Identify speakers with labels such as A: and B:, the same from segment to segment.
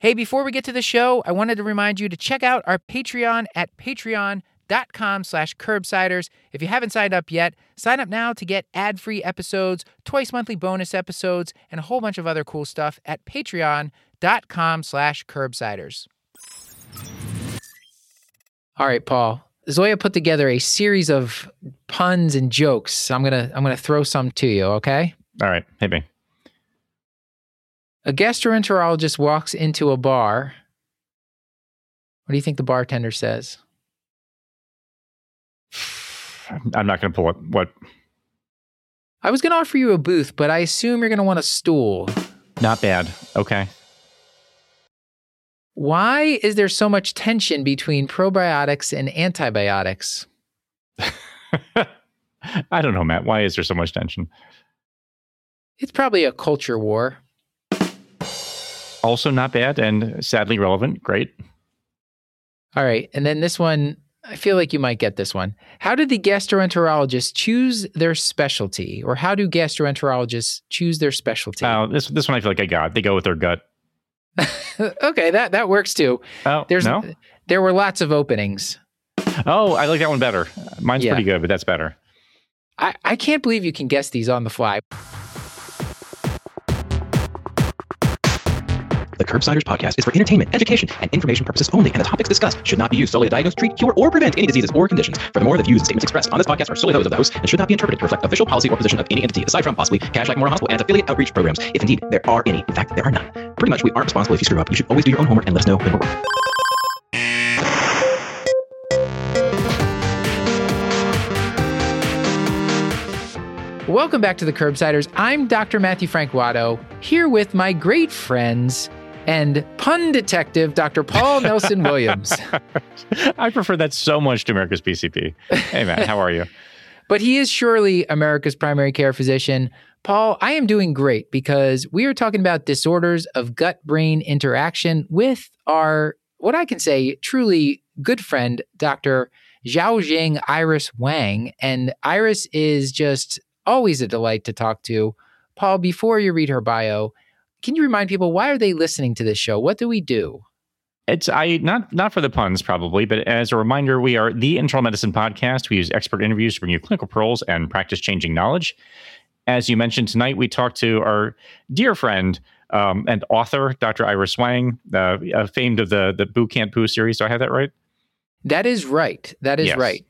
A: Hey, before we get to the show, I wanted to remind you to check out our Patreon at patreon.com/curbsiders. If you haven't signed up yet, sign up now to get ad-free episodes, twice monthly bonus episodes, and a whole bunch of other cool stuff at patreon.com/curbsiders. All right, Paul. Zoya put together a series of puns and jokes. I'm gonna throw some to you, okay?
B: All right, hit me.
A: A gastroenterologist walks into a bar. What do you think the bartender says?
B: I'm not going to pull it. What?
A: I was going to offer you a booth, but I assume you're going to want a stool.
B: Not bad. Okay.
A: Why is there so much tension between probiotics and antibiotics?
B: I don't know, Matt. Why is there so much tension?
A: It's probably a culture war.
B: Also not bad and sadly relevant. Great.
A: All right. And then this one, I feel like you might get this one. How did the gastroenterologists choose their specialty? Or how do gastroenterologists choose their specialty?
B: Oh, this one I feel like I got. They go with their gut.
A: Okay, that works too.
B: Oh, no?
A: There were lots of openings.
B: Oh, I like that one better. Mine's pretty good, but that's better.
A: I can't believe you can guess these on the fly.
C: The Curbsiders podcast is for entertainment, education, and information purposes only, and the topics discussed should not be used solely to diagnose, treat, cure, or prevent any diseases or conditions. Furthermore, the views and statements expressed on this podcast are solely those of the host and should not be interpreted to reflect official policy or position of any entity, aside from possibly Cashback Memorial Hospital and its affiliate outreach programs, if indeed there are any. In fact, there are none. Pretty much, we aren't responsible if you screw up. You should always do your own homework and let us know when we're wrong.
A: Welcome back to the Curbsiders. I'm Dr. Matthew Frank Watto, here with my great friends and pun detective, Dr. Paul Nelson Williams.
B: I prefer that so much to America's PCP. Hey, Matt, how are you?
A: But he is surely America's primary care physician. Paul, I am doing great because we are talking about disorders of gut-brain interaction with our, what I can say, truly good friend, Dr. Xiaojing Iris Wang. And Iris is just always a delight to talk to. Paul, before you read her bio, can you remind people, why are they listening to this show? What do we do?
B: It's not for the puns, probably, but as a reminder, we are the internal medicine podcast. We use expert interviews to bring you clinical pearls and practice-changing knowledge. As you mentioned tonight, we talked to our dear friend and author, Dr. Iris Wang, famed of the Boo Can't Poo series. Do I have that right?
A: That is right. That is right.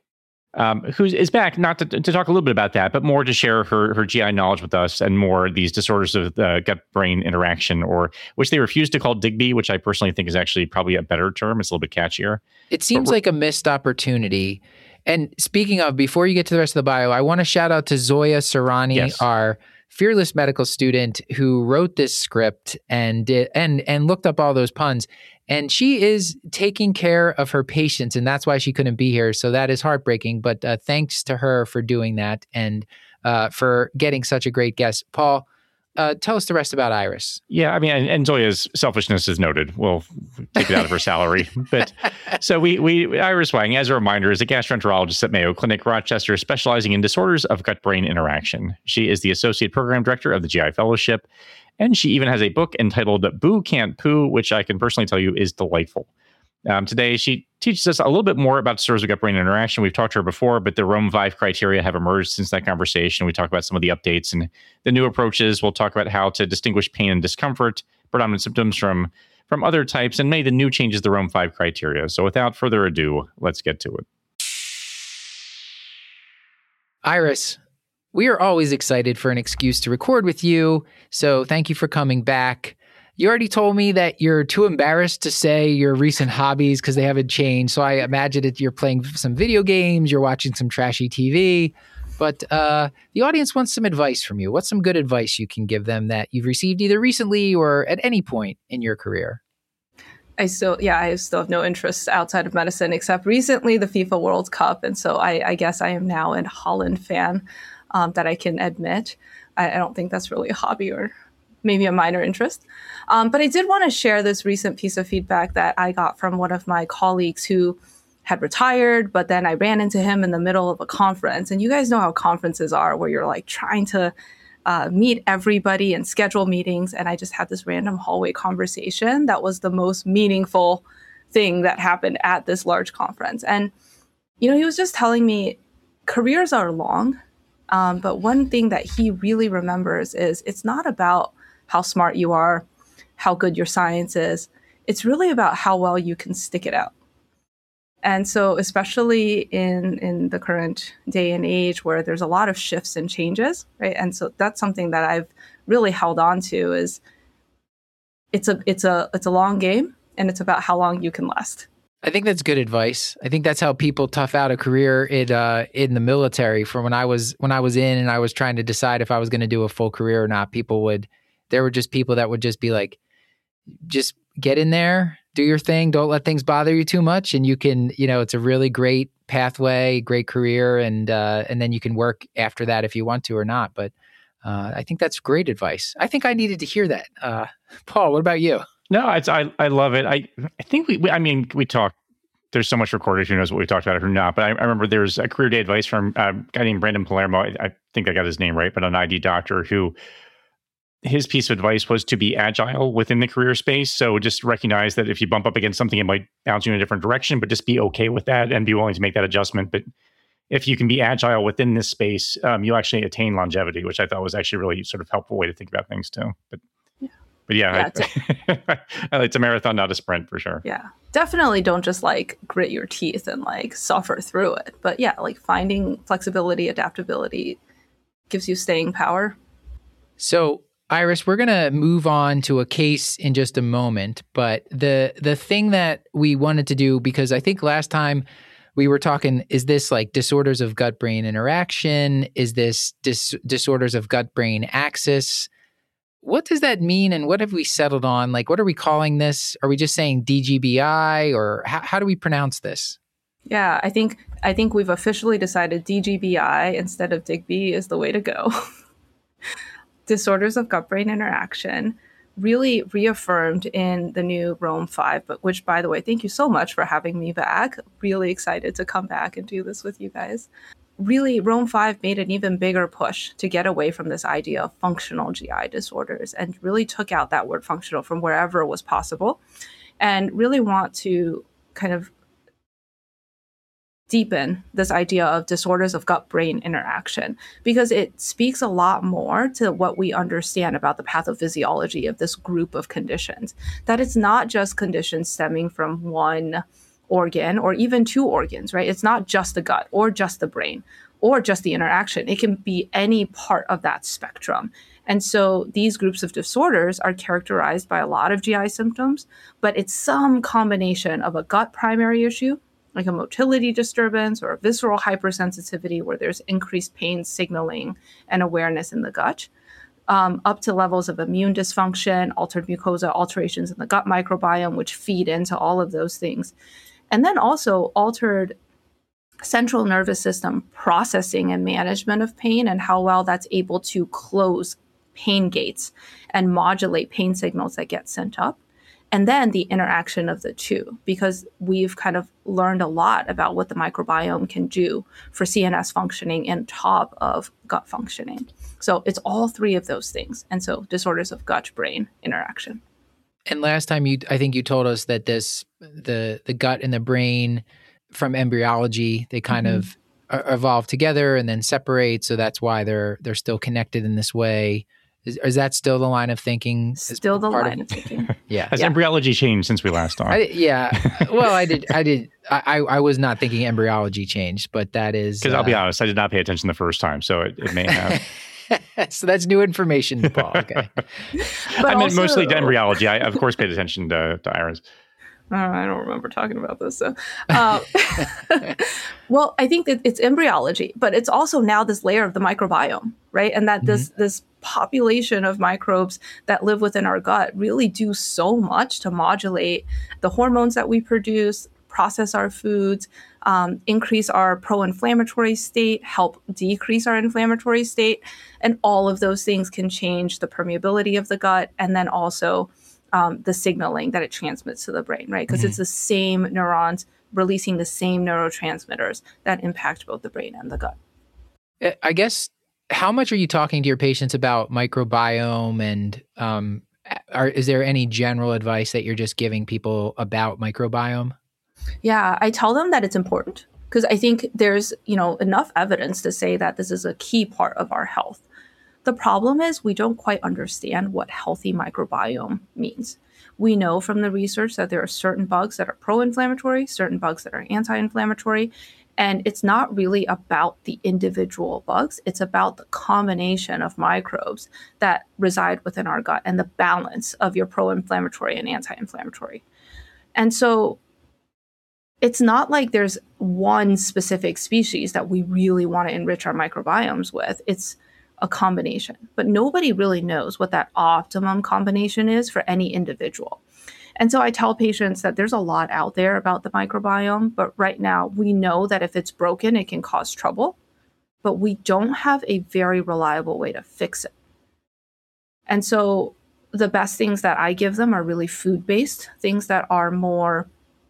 B: Who is back, not to talk a little bit about that, but more to share her GI knowledge with us and more these disorders of the gut-brain interaction, or which they refuse to call Digby, which I personally think is actually probably a better term. It's a little bit catchier.
A: It seems like a missed opportunity. And speaking of, before you get to the rest of the bio, I want to shout out to Zoya Sarani, our fearless medical student who wrote this script and looked up all those puns. And she is taking care of her patients, and that's why she couldn't be here. So that is heartbreaking. But thanks to her for doing that and for getting such a great guest. Paul, tell us the rest about Iris.
B: Yeah, I mean, and Zoya's selfishness is noted. We'll take it out of her salary. But so we Iris Wang, as a reminder, is a gastroenterologist at Mayo Clinic, Rochester, specializing in disorders of gut-brain interaction. She is the associate program director of the GI Fellowship. And she even has a book entitled Boo Can't Poo, which I can personally tell you is delightful. Today, she teaches us a little bit more about disorders of gut-brain interaction. We've talked to her before, but the Rome-5 criteria have emerged since that conversation. We talk about some of the updates and the new approaches. We'll talk about how to distinguish pain and discomfort, predominant symptoms from other types, and many of the new changes to the Rome-5 criteria. So without further ado, let's get to it.
A: Iris, we are always excited for an excuse to record with you, so thank you for coming back. You already told me that you're too embarrassed to say your recent hobbies because they haven't changed, so I imagine that you're playing some video games, you're watching some trashy TV, but the audience wants some advice from you. What's some good advice you can give them that you've received either recently or at any point in your career?
D: I still have no interest outside of medicine, except recently the FIFA World Cup, and so I guess I am now a Holland fan. That I can admit. I don't think that's really a hobby or maybe a minor interest. But I did want to share this recent piece of feedback that I got from one of my colleagues who had retired, but then I ran into him in the middle of a conference. And you guys know how conferences are, where you're like trying to meet everybody and schedule meetings. And I just had this random hallway conversation that was the most meaningful thing that happened at this large conference. And, he was just telling me careers are long. But one thing that he really remembers is it's not about how smart you are, how good your science is. It's really about how well you can stick it out. And so especially in the current day and age where there's a lot of shifts and changes, right? And so that's something that I've really held on to is it's a long game, and it's about how long you can last.
A: I think that's good advice. I think that's how people tough out a career in the military. From when I was in and I was trying to decide if I was going to do a full career or not, there were just people that would just be like, just get in there, do your thing, don't let things bother you too much, and you can, it's a really great pathway, great career, and then you can work after that if you want to or not. But I think that's great advice. I think I needed to hear that. Paul, what about you?
B: No, I love it. I think we talked. There's so much recorded. Who knows what we talked about or not? But I remember there's a career day advice from a guy named Brandon Palermo. I think I got his name right, but an ID doctor who his piece of advice was to be agile within the career space. So just recognize that if you bump up against something, it might bounce you in a different direction, but just be okay with that and be willing to make that adjustment. But if you can be agile within this space, you actually attain longevity, which I thought was actually really sort of helpful way to think about things too. But yeah, it's a marathon, not a sprint for sure.
D: Yeah, definitely don't just grit your teeth and suffer through it. But yeah, finding flexibility, adaptability gives you staying power.
A: So Iris, we're going to move on to a case in just a moment. But the thing that we wanted to do, because I think last time we were talking, is this disorders of gut-brain interaction? Is this disorders of gut-brain axis? What does that mean, and what have we settled on? What are we calling this? Are we just saying DGBI, or how do we pronounce this?
D: Yeah, I think we've officially decided DGBI instead of DIGB is the way to go. Disorders of gut-brain interaction, really reaffirmed in the new Rome 5, but which, by the way, thank you so much for having me back. Really excited to come back and do this with you guys. Really, Rome 5 made an even bigger push to get away from this idea of functional GI disorders and really took out that word functional from wherever was possible, and really want to kind of deepen this idea of disorders of gut-brain interaction, because it speaks a lot more to what we understand about the pathophysiology of this group of conditions, that it's not just conditions stemming from one organ or even two organs, right? It's not just the gut or just the brain or just the interaction. It can be any part of that spectrum. And so these groups of disorders are characterized by a lot of GI symptoms, but it's some combination of a gut primary issue, like a motility disturbance or a visceral hypersensitivity where there's increased pain signaling and awareness in the gut, up to levels of immune dysfunction, altered mucosa, alterations in the gut microbiome, which feed into all of those things. And then also altered central nervous system processing and management of pain, and how well that's able to close pain gates and modulate pain signals that get sent up. And then the interaction of the two, because we've kind of learned a lot about what the microbiome can do for CNS functioning on top of gut functioning. So it's all three of those things. And so disorders of gut-brain interaction.
A: And last time I think you told us that the gut and the brain from embryology, they kind of evolve together and then separate. So that's why they're still connected in this way. Is that still the line of thinking?
D: Still the line of thinking.
A: Yeah.
B: Has embryology changed since we last talked?
A: Well, I was not thinking embryology changed, but that is...
B: Because I'll be honest, I did not pay attention the first time, so it may have.
A: So that's new information, Paul. Okay.
B: I meant mostly to embryology. I, of course, paid attention to Iris.
D: I don't remember talking about this. So, well, I think that it's embryology, but it's also now this layer of the microbiome, right? And that this population of microbes that live within our gut really do so much to modulate the hormones that we produce, process our foods, increase our pro-inflammatory state, help decrease our inflammatory state. And all of those things can change the permeability of the gut, and then also the signaling that it transmits to the brain, right? Because it's the same neurons releasing the same neurotransmitters that impact both the brain and the gut.
A: I guess how much are you talking to your patients about microbiome, and is there any general advice that you're just giving people about microbiome?
D: Yeah, I tell them that it's important because I think there's, enough evidence to say that this is a key part of our health. The problem is we don't quite understand what healthy microbiome means. We know from the research that there are certain bugs that are pro-inflammatory, certain bugs that are anti-inflammatory, and it's not really about the individual bugs. It's about the combination of microbes that reside within our gut and the balance of your pro-inflammatory and anti-inflammatory. And so it's not like there's one specific species that we really want to enrich our microbiomes with. It's a combination, but nobody really knows what that optimum combination is for any individual. And so I tell patients that there's a lot out there about the microbiome, but right now we know that if it's broken, it can cause trouble, but we don't have a very reliable way to fix it. And so the best things that I give them are really food-based, things that are more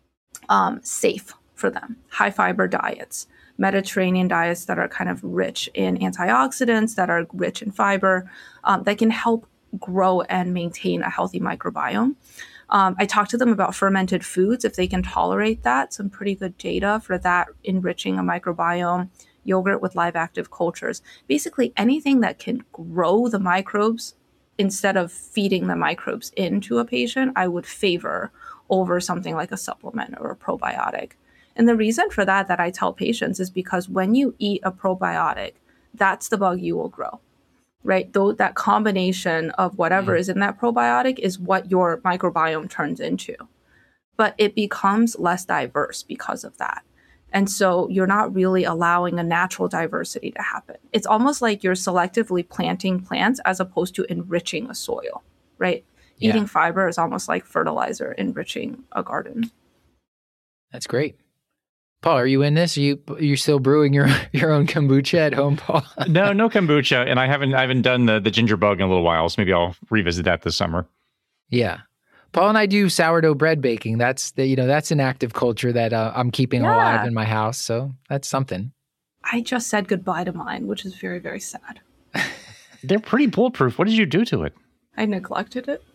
D: safe for them, high fiber diets, Mediterranean diets that are kind of rich in antioxidants, that are rich in fiber, that can help grow and maintain a healthy microbiome. I talk to them about fermented foods, if they can tolerate that, some pretty good data for that enriching a microbiome, yogurt with live active cultures, basically anything that can grow the microbes instead of feeding the microbes into a patient, I would favor over something like a supplement or a probiotic. And the reason for that I tell patients is because when you eat a probiotic, that's the bug you will grow, right? Though that combination of whatever is in that probiotic is what your microbiome turns into. But it becomes less diverse because of that. And so you're not really allowing a natural diversity to happen. It's almost like you're selectively planting plants as opposed to enriching a soil, right? Yeah. Eating fiber is almost like fertilizer enriching a garden.
A: That's great. Paul, are you in this? Are you still brewing your own kombucha at home, Paul?
B: No kombucha, and I haven't done the ginger bug in a little while, so maybe I'll revisit that this summer.
A: Yeah, Paul and I do sourdough bread baking. That's an active culture that I'm keeping alive in my house. So that's something.
D: I just said goodbye to mine, which is very, very sad.
B: They're pretty bulletproof. What did you do to it?
D: I neglected it.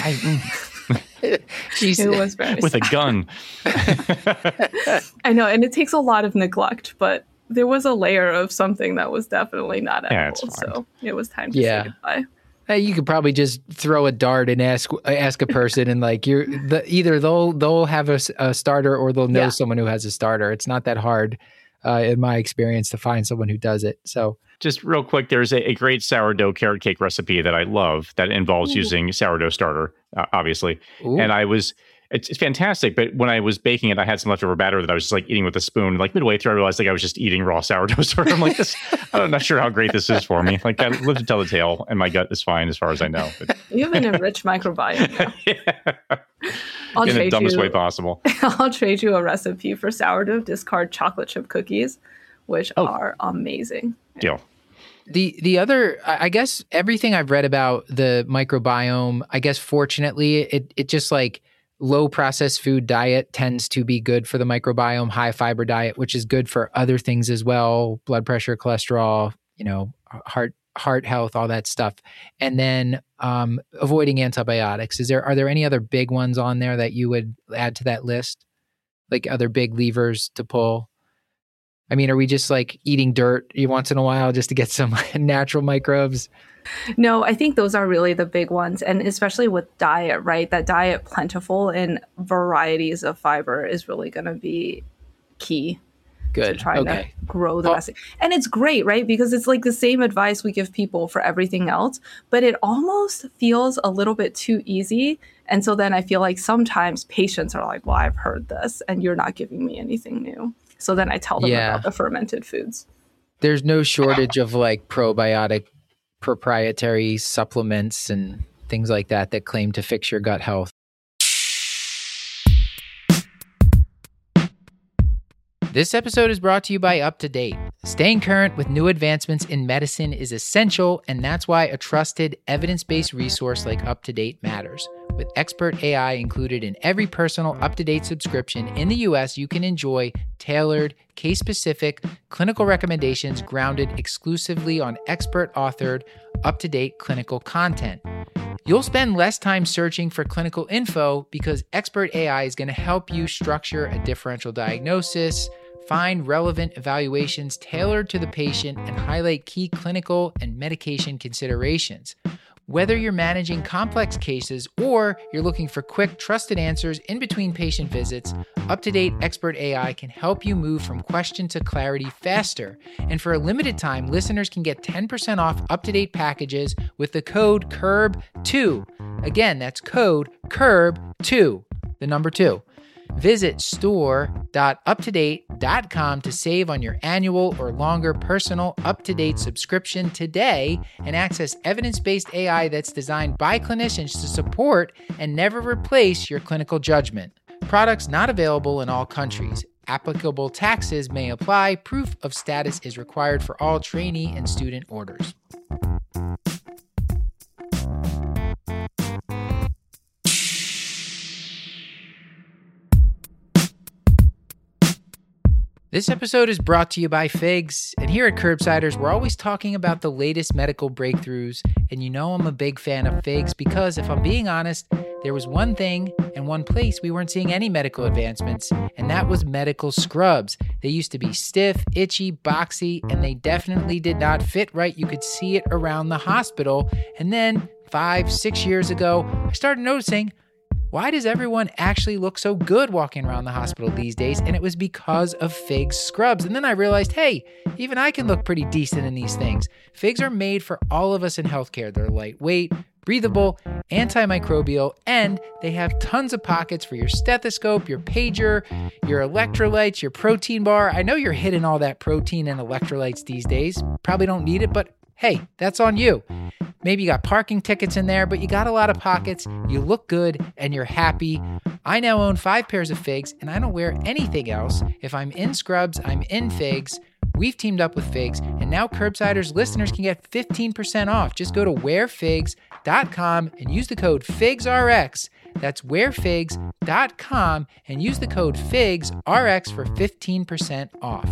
A: It was very
B: with
A: sad.
B: A gun.
D: I know, and it takes a lot of neglect, but there was a layer of something that was definitely not edible, so it was time to say goodbye.
A: Hey, you could probably just throw a dart and ask a person, and like either they'll have a starter or they'll know someone who has a starter. It's not that hard, in my experience, to find someone who does it. So.
B: Just real quick, there's a great sourdough carrot cake recipe that I love that involves using sourdough starter, obviously. Ooh. And it's fantastic. But when I was baking it, I had some leftover batter that I was just like eating with a spoon. Like midway through, I realized like I was just eating raw sourdough starter. I'm like, I'm not sure how great this is for me. Like I live to tell the tale, and my gut is fine as far as I know. But.
D: You have an enriched microbiome now.
B: Yeah. In the dumbest way possible.
D: I'll trade you a recipe for sourdough discard chocolate chip cookies, which are amazing.
B: Deal.
A: The other, I guess, everything I've read about the microbiome, I guess, fortunately, it just like low processed food diet tends to be good for the microbiome, high fiber diet, which is good for other things as well, blood pressure, cholesterol, heart health, all that stuff. And then avoiding antibiotics. Are there any other big ones on there that you would add to that list? Like other big levers to pull? I mean, are we just like eating dirt once in a while just to get some natural microbes?
D: No, I think those are really the big ones. And especially with diet, right? That diet plentiful in varieties of fiber is really going to be key.
A: Good.
D: To try to grow the best. And it's great, right? Because it's like the same advice we give people for everything else, but it almost feels a little bit too easy. And so then I feel like sometimes patients are like, well, I've heard this and you're not giving me anything new. So then I tell them about the fermented foods.
A: There's no shortage of like probiotic proprietary supplements and things like that claim to fix your gut health. This episode is brought to you by UpToDate. Staying current with new advancements in medicine is essential, and that's why a trusted, evidence-based resource like UpToDate matters. With Expert AI included in every personal up-to-date subscription in the US, you can enjoy tailored, case-specific clinical recommendations grounded exclusively on expert-authored, up-to-date clinical content. You'll spend less time searching for clinical info because Expert AI is going to help you structure a differential diagnosis, find relevant evaluations tailored to the patient, and highlight key clinical and medication considerations. Whether you're managing complex cases or you're looking for quick, trusted answers in between patient visits, up-to-date Expert AI can help you move from question to clarity faster. And for a limited time, listeners can get 10% off up-to-date packages with the code CURB2. Again, that's code CURB2, the number 2. Visit store.uptodate.com to save on your annual or longer personal up-to-date subscription today and access evidence-based AI that's designed by clinicians to support and never replace your clinical judgment. Products not available in all countries. Applicable taxes may apply. Proof of status is required for all trainee and student orders. This episode is brought to you by Figs, and here at Curbsiders, we're always talking about the latest medical breakthroughs, and you know I'm a big fan of Figs because, if I'm being honest, there was one thing and one place we weren't seeing any medical advancements, and that was medical scrubs. They used to be stiff, itchy, boxy, and they definitely did not fit right. You could see it around the hospital, and then 5-6 years ago, I started noticing, why does everyone actually look so good walking around the hospital these days? And it was because of Figs scrubs. And then I realized, hey, even I can look pretty decent in these things. Figs are made for all of us in healthcare. They're lightweight, breathable, antimicrobial, and they have tons of pockets for your stethoscope, your pager, your electrolytes, your protein bar. I know you're hitting all that protein and electrolytes these days. Probably don't need it, but hey, that's on you. Maybe you got parking tickets in there, but you got a lot of pockets, you look good, and you're happy. I now own 5 pairs of Figs, and I don't wear anything else. If I'm in scrubs, I'm in Figs. We've teamed up with Figs, and now Curbsiders listeners can get 15% off. Just go to wearfigs.com and use the code FIGSRX. That's wearfigs.com and use the code FIGSRX for 15% off.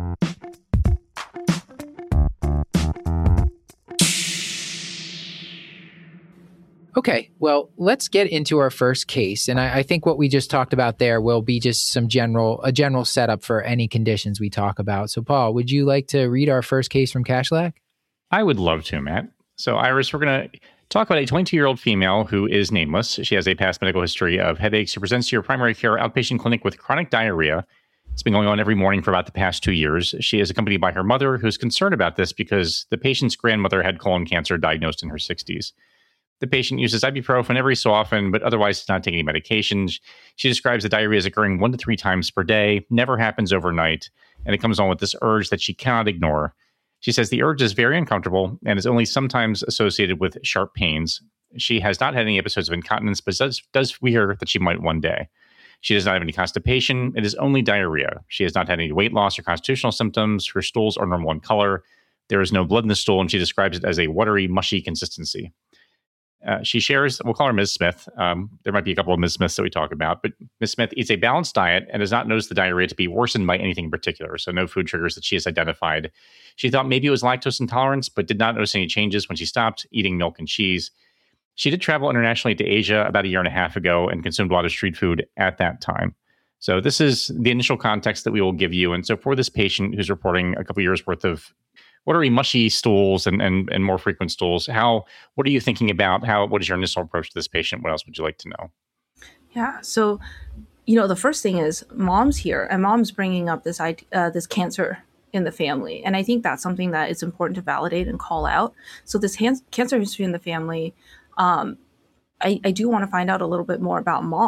A: Okay, well, let's get into our first case. And I think what we just talked about there will be just a general setup for any conditions we talk about. So, Paul, would you like to read our first case from Kashlak?
B: I would love to, Matt. So, Iris, we're going to talk about a 22-year-old female who is nameless. She has a past medical history of headaches. She presents to your primary care outpatient clinic with chronic diarrhea. It's been going on every morning for about the past 2 years. She is accompanied by her mother, who's concerned about this because the patient's grandmother had colon cancer diagnosed in her 60s. The patient uses ibuprofen every so often, but otherwise does not take any medications. She describes the diarrhea as occurring 1 to 3 times per day, never happens overnight, and it comes on with this urge that she cannot ignore. She says the urge is very uncomfortable and is only sometimes associated with sharp pains. She has not had any episodes of incontinence, but does fear that she might one day. She does not have any constipation. It is only diarrhea. She has not had any weight loss or constitutional symptoms. Her stools are normal in color. There is no blood in the stool, and she describes it as a watery, mushy consistency. She shares, we'll call her Ms. Smith. There might be a couple of Ms. Smiths that we talk about, but Ms. Smith eats a balanced diet and does not notice the diarrhea to be worsened by anything in particular. So no food triggers that she has identified. She thought maybe it was lactose intolerance, but did not notice any changes when she stopped eating milk and cheese. She did travel internationally to Asia about 1.5 years ago and consumed a lot of street food at that time. So this is the initial context that we will give you. And so for this patient who's reporting a couple years worth of watery, mushy stools and more frequent stools, what are you thinking about? What is your initial approach to this patient? What else would you like to know?
D: Yeah. So, the first thing is mom's here and mom's bringing up this cancer in the family. And I think that's something that is important to validate and call out. So this cancer history in the family, I do want to find out a little bit more about mom.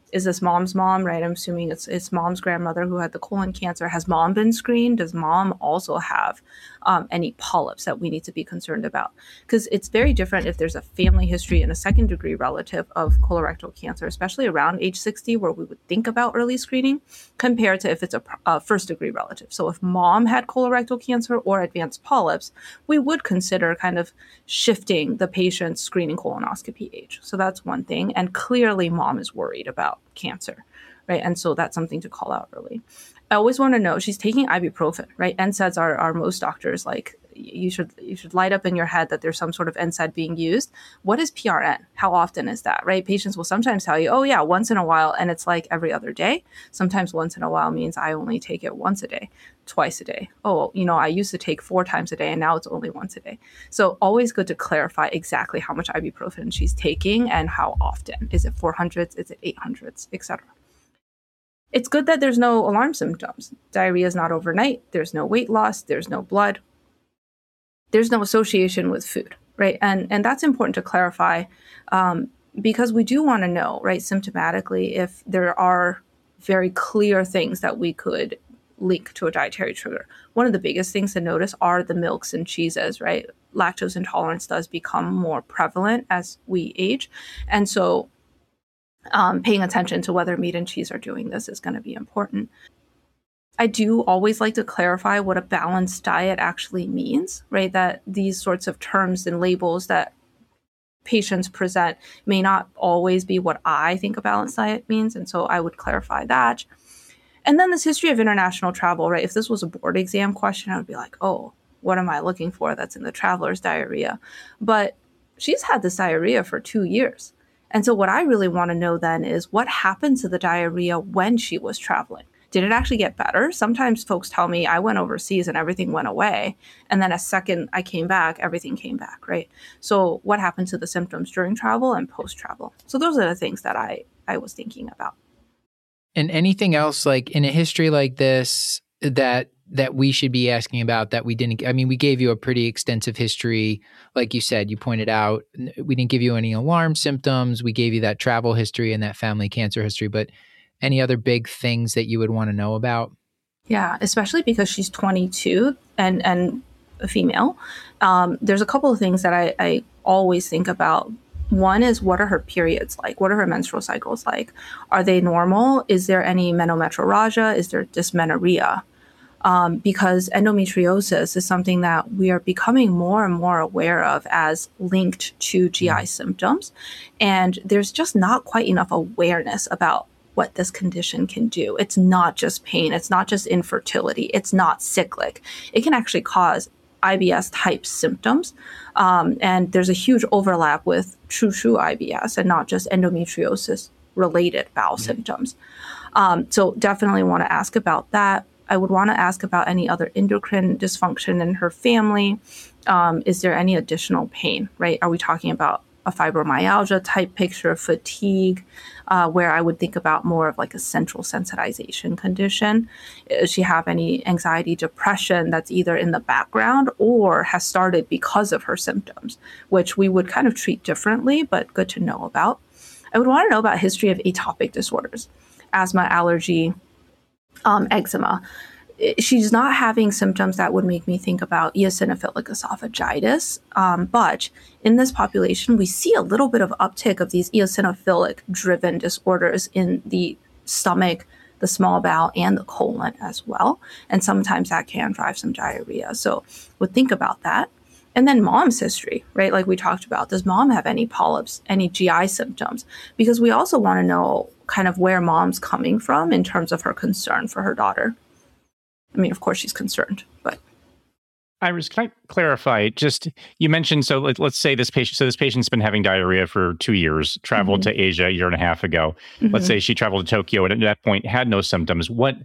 D: Is this mom's mom, right? I'm assuming it's mom's grandmother who had the colon cancer. Has mom been screened? Does mom also have any polyps that we need to be concerned about? Because it's very different if there's a family history and a second degree relative of colorectal cancer, especially around age 60, where we would think about early screening, compared to if it's a first degree relative. So if mom had colorectal cancer or advanced polyps, we would consider kind of shifting the patient's screening colonoscopy age. So that's one thing. And clearly mom is worried about cancer, right? And so that's something to call out early. I always want to know, she's taking ibuprofen, right? NSAIDs are most doctors like, you should light up in your head that there's some sort of NSAID being used. What is PRN? How often is that, right? Patients will sometimes tell you, oh yeah, once in a while, and it's like every other day. Sometimes once in a while means I only take it once a day, twice a day. Oh, I used to take 4 times a day and now it's only once a day. So always good to clarify exactly how much ibuprofen she's taking and how often. Is it 400s? Is it 800s, etc. It's good that there's no alarm symptoms. Diarrhea is not overnight. There's no weight loss. There's no blood. There's no association with food, right? And that's important to clarify because we do want to know, right, symptomatically, if there are very clear things that we could link to a dietary trigger. One of the biggest things to notice are the milks and cheeses, right? Lactose intolerance does become more prevalent as we age. And so paying attention to whether meat and cheese are doing this is going to be important. I do always like to clarify what a balanced diet actually means, right? That these sorts of terms and labels that patients present may not always be what I think a balanced diet means. And so I would clarify that. And then this history of international travel, right? If this was a board exam question, I would be like, oh, what am I looking for that's in the traveler's diarrhea? But she's had this diarrhea for 2 years. And so what I really want to know then is what happened to the diarrhea when she was traveling? Did it actually get better? Sometimes folks tell me I went overseas and everything went away. And then a second I came back, everything came back, right? So what happened to the symptoms during travel and post-travel? So those are the things that I was thinking about.
A: And anything else like in a history like this that we should be asking about that we didn't? I mean, we gave you a pretty extensive history. Like you said, you pointed out, we didn't give you any alarm symptoms. We gave you that travel history and that family cancer history, but any other big things that you would want to know about?
D: Yeah, especially because she's 22 and a female. There's a couple of things that I always think about. One is, what are her periods like? What are her menstrual cycles like? Are they normal? Is there any menometrorrhagia? Is there dysmenorrhea? Because endometriosis is something that we are becoming more and more aware of as linked to GI symptoms. And there's just not quite enough awareness about what this condition can do. It's not just pain. It's not just infertility. It's not cyclic. It can actually cause IBS type symptoms. And there's a huge overlap with true IBS and not just endometriosis related bowel symptoms. So definitely want to ask about that. I would want to ask about any other endocrine dysfunction in her family. Is there any additional pain, right? Are we talking about a fibromyalgia type picture, fatigue, where I would think about more of like a central sensitization condition? Does she have any anxiety, depression that's either in the background or has started because of her symptoms, which we would kind of treat differently, but good to know about. I would want to know about history of atopic disorders, asthma, allergy, eczema. She's not having symptoms that would make me think about eosinophilic esophagitis. But in this population, we see a little bit of uptick of these eosinophilic-driven disorders in the stomach, the small bowel, and the colon as well. And sometimes that can drive some diarrhea. So would think about that. And then mom's history, right? Like we talked about, does mom have any polyps, any GI symptoms? Because we also want to know kind of where mom's coming from in terms of her concern for her daughter. I mean, of course, she's concerned, but.
B: Iris, can I clarify? Just, you mentioned, so let's say this patient's been having diarrhea for 2 years, traveled to Asia a year and a half ago. Let's say she traveled to Tokyo and at that point had no symptoms.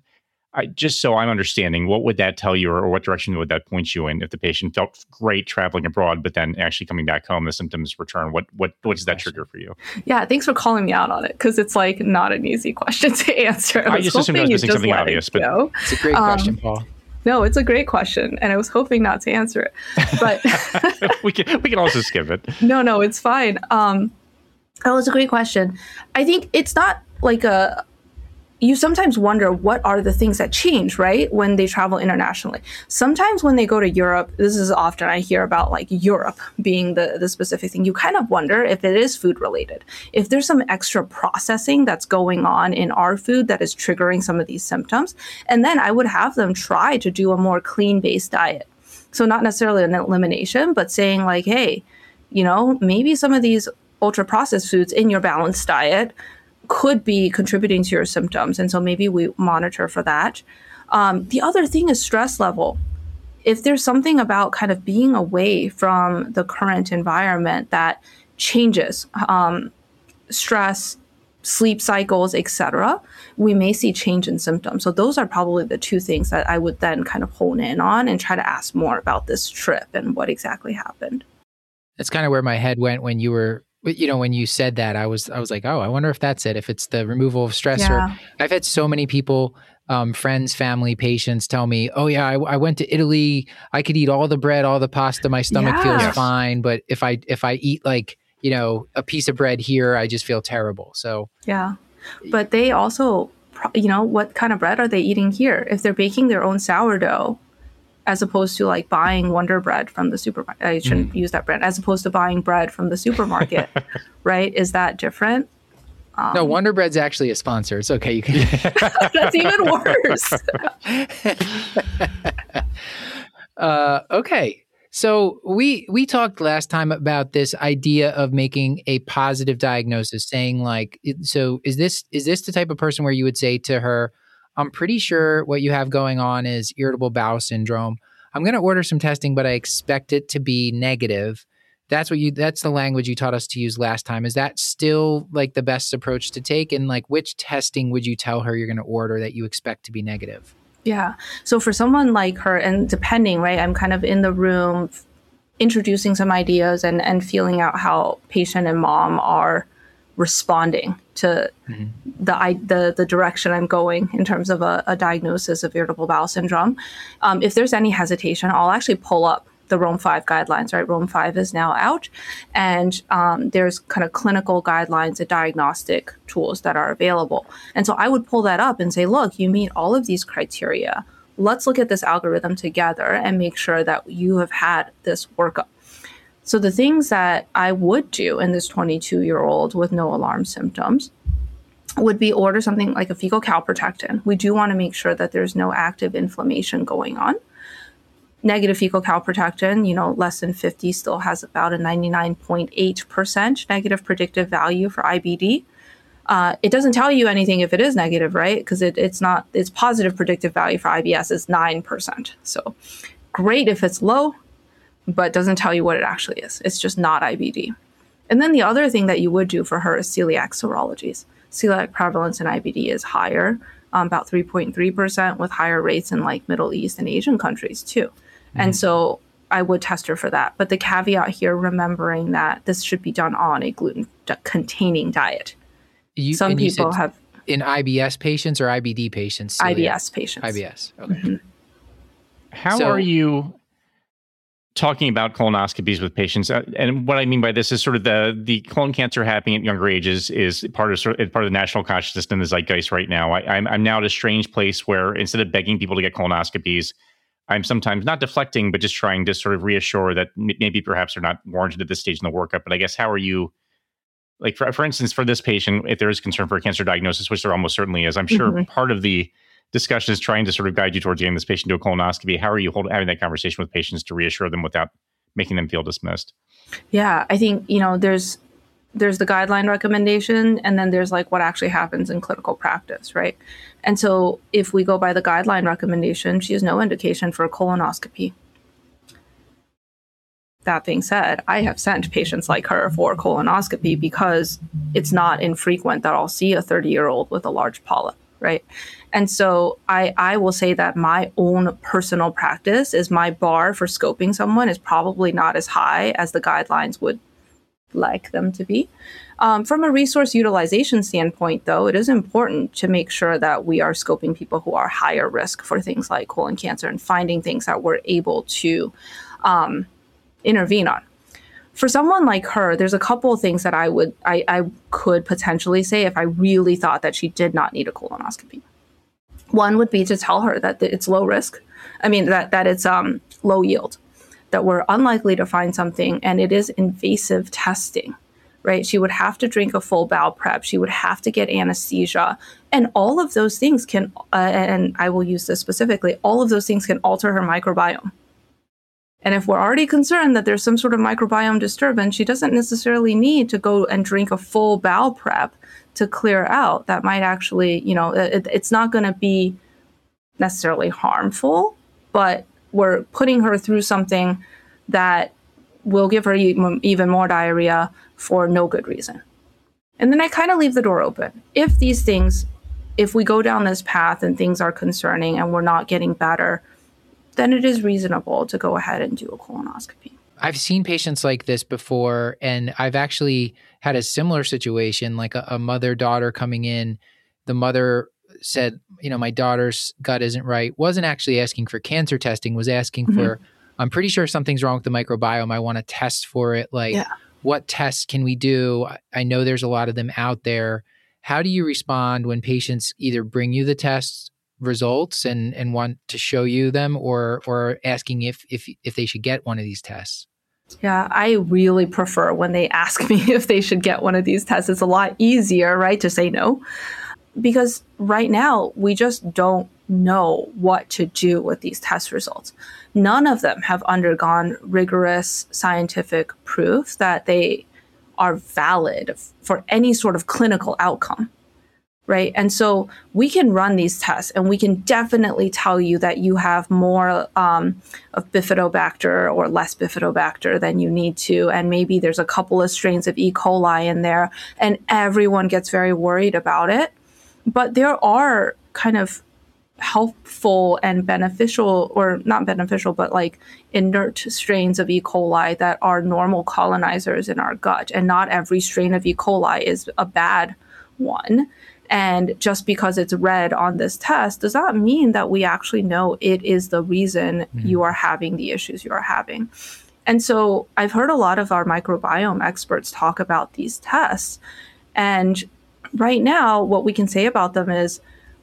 B: Just so I'm understanding, what would that tell you, or what direction would that point you in if the patient felt great traveling abroad, but then actually coming back home, the symptoms return? What does that trigger for you?
D: Yeah, thanks for calling me out on it, because it's like not an easy question to answer.
B: I just assumed I was missing something obvious, but
A: it's a great question, Paul.
D: No, it's a great question, and I was hoping not to answer it, but
B: we can also skip it.
D: No, it's fine. Oh, it's a great question. I think it's not like you sometimes wonder what are the things that change, right, when they travel internationally. Sometimes when they go to Europe, this is often I hear about like Europe being the specific thing. You kind of wonder if it is food related, if there's some extra processing that's going on in our food that is triggering some of these symptoms. And then I would have them try to do a more clean-based diet. So not necessarily an elimination, but saying like, hey, maybe some of these ultra processed foods in your balanced diet could be contributing to your symptoms. And so maybe we monitor for that. The other thing is stress level. If there's something about kind of being away from the current environment that changes stress, sleep cycles, etc., we may see change in symptoms. So those are probably the two things that I would then kind of hone in on and try to ask more about this trip and what exactly happened.
A: That's kind of where my head went when you were, when you said that. I was like, oh, I wonder if that's it. If it's the removal of stressor. Yeah. I've had so many people, friends, family, patients tell me, oh yeah, I went to Italy. I could eat all the bread, all the pasta. My stomach feels fine. But if I eat like, a piece of bread here, I just feel terrible. So
D: yeah, but they also, what kind of bread are they eating here? If they're baking their own sourdough, as opposed to like buying Wonder Bread from the supermarket. I shouldn't use that brand. As opposed to buying bread from the supermarket, right? Is that different?
A: No, Wonder Bread's actually a sponsor. It's okay. You can.
D: That's even worse.
A: Okay. So we talked last time about this idea of making a positive diagnosis, saying like, so is this the type of person where you would say to her, I'm pretty sure what you have going on is irritable bowel syndrome. I'm going to order some testing, but I expect it to be negative. That's the language you taught us to use last time. Is that still like the best approach to take? And like, which testing would you tell her you're going to order that you expect to be negative?
D: Yeah. So for someone like her, and depending, right, I'm kind of in the room introducing some ideas and feeling out how patient and mom are responding to the direction I'm going in terms of a diagnosis of irritable bowel syndrome. If there's any hesitation, I'll actually pull up the Rome 5 guidelines, right? Rome 5 is now out, and there's kind of clinical guidelines and diagnostic tools that are available. And so I would pull that up and say, look, you meet all of these criteria. Let's look at this algorithm together and make sure that you have had this workup. So the things that I would do in this 22-year-old with no alarm symptoms would be order something like a fecal calprotectin. We do want to make sure that there's no active inflammation going on. Negative fecal calprotectin, less than 50 still has about a 99.8% negative predictive value for IBD. It doesn't tell you anything if it is negative, right? Because its positive predictive value for IBS is 9%. So great if it's low, but doesn't tell you what it actually is. It's just not IBD. And then the other thing that you would do for her is celiac serologies. Celiac prevalence in IBD is higher, about 3.3%, with higher rates in like Middle East and Asian countries too. And so I would test her for that. But the caveat here, remembering that this should be done on a gluten-containing diet. Some people have...
A: In IBS patients or IBD patients?
D: IBS patients.
A: IBS, okay.
B: How are you talking about colonoscopies with patients? And what I mean by this is sort of the colon cancer happening at younger ages is part of the national consciousness and the zeitgeist right now. I'm now at a strange place where instead of begging people to get colonoscopies, I'm sometimes not deflecting, but just trying to sort of reassure that maybe perhaps they're not warranted at this stage in the workup. But I guess, how are you, like, for instance, for this patient, if there is concern for a cancer diagnosis, which there almost certainly is, I'm sure part of the discussion is trying to sort of guide you towards getting this patient to a colonoscopy. How are you having that conversation with patients to reassure them without making them feel dismissed?
D: Yeah, I think, there's the guideline recommendation, and then there's like what actually happens in clinical practice, right? And so if we go by the guideline recommendation, she has no indication for a colonoscopy. That being said, I have sent patients like her for colonoscopy because it's not infrequent that I'll see a 30-year-old with a large polyp, right? And so I will say that my own personal practice is my bar for scoping someone is probably not as high as the guidelines would like them to be. From a resource utilization standpoint, though, it is important to make sure that we are scoping people who are higher risk for things like colon cancer and finding things that we're able to intervene on. for someone like her, there's a couple of things that I could potentially say if I really thought that she did not need a colonoscopy. One would be to tell her that it's low risk. I mean, that it's low yield, that we're unlikely to find something, and it is invasive testing, right? She would have to drink a full bowel prep. She would have to get anesthesia. And all of those things can, and I will use this specifically, all of those things can alter her microbiome. And if we're already concerned that there's some sort of microbiome disturbance, she doesn't necessarily need to go and drink a full bowel prep to clear out. That might actually, it's not going to be necessarily harmful, but we're putting her through something that will give her even more diarrhea for no good reason. And then I kind of leave the door open. If we go down this path and things are concerning and we're not getting better, then it is reasonable to go ahead and do a colonoscopy.
A: I've seen patients like this before, and I've actually had a similar situation, like a mother-daughter coming in. The mother said, my daughter's gut isn't right, wasn't actually asking for cancer testing, was asking for, I'm pretty sure something's wrong with the microbiome. I want to test for it. What tests can we do? I know there's a lot of them out there. How do you respond when patients either bring you the tests results and want to show you them, or asking if they should get one of these tests?
D: Yeah, I really prefer when they ask me if they should get one of these tests. It's a lot easier, right, to say no. Because right now, we just don't know what to do with these test results. None of them have undergone rigorous scientific proof that they are valid for any sort of clinical outcome. Right. And so we can run these tests and we can definitely tell you that you have more of Bifidobacter or less Bifidobacter than you need to. And maybe there's a couple of strains of E. coli in there, and everyone gets very worried about it. But there are kind of helpful and beneficial, or not beneficial, but like inert strains of E. coli that are normal colonizers in our gut. And not every strain of E. coli is a bad one. And just because it's red on this test does not mean that we actually know it is the reason you are having the issues you are having. And so I've heard a lot of our microbiome experts talk about these tests. And right now, what we can say about them is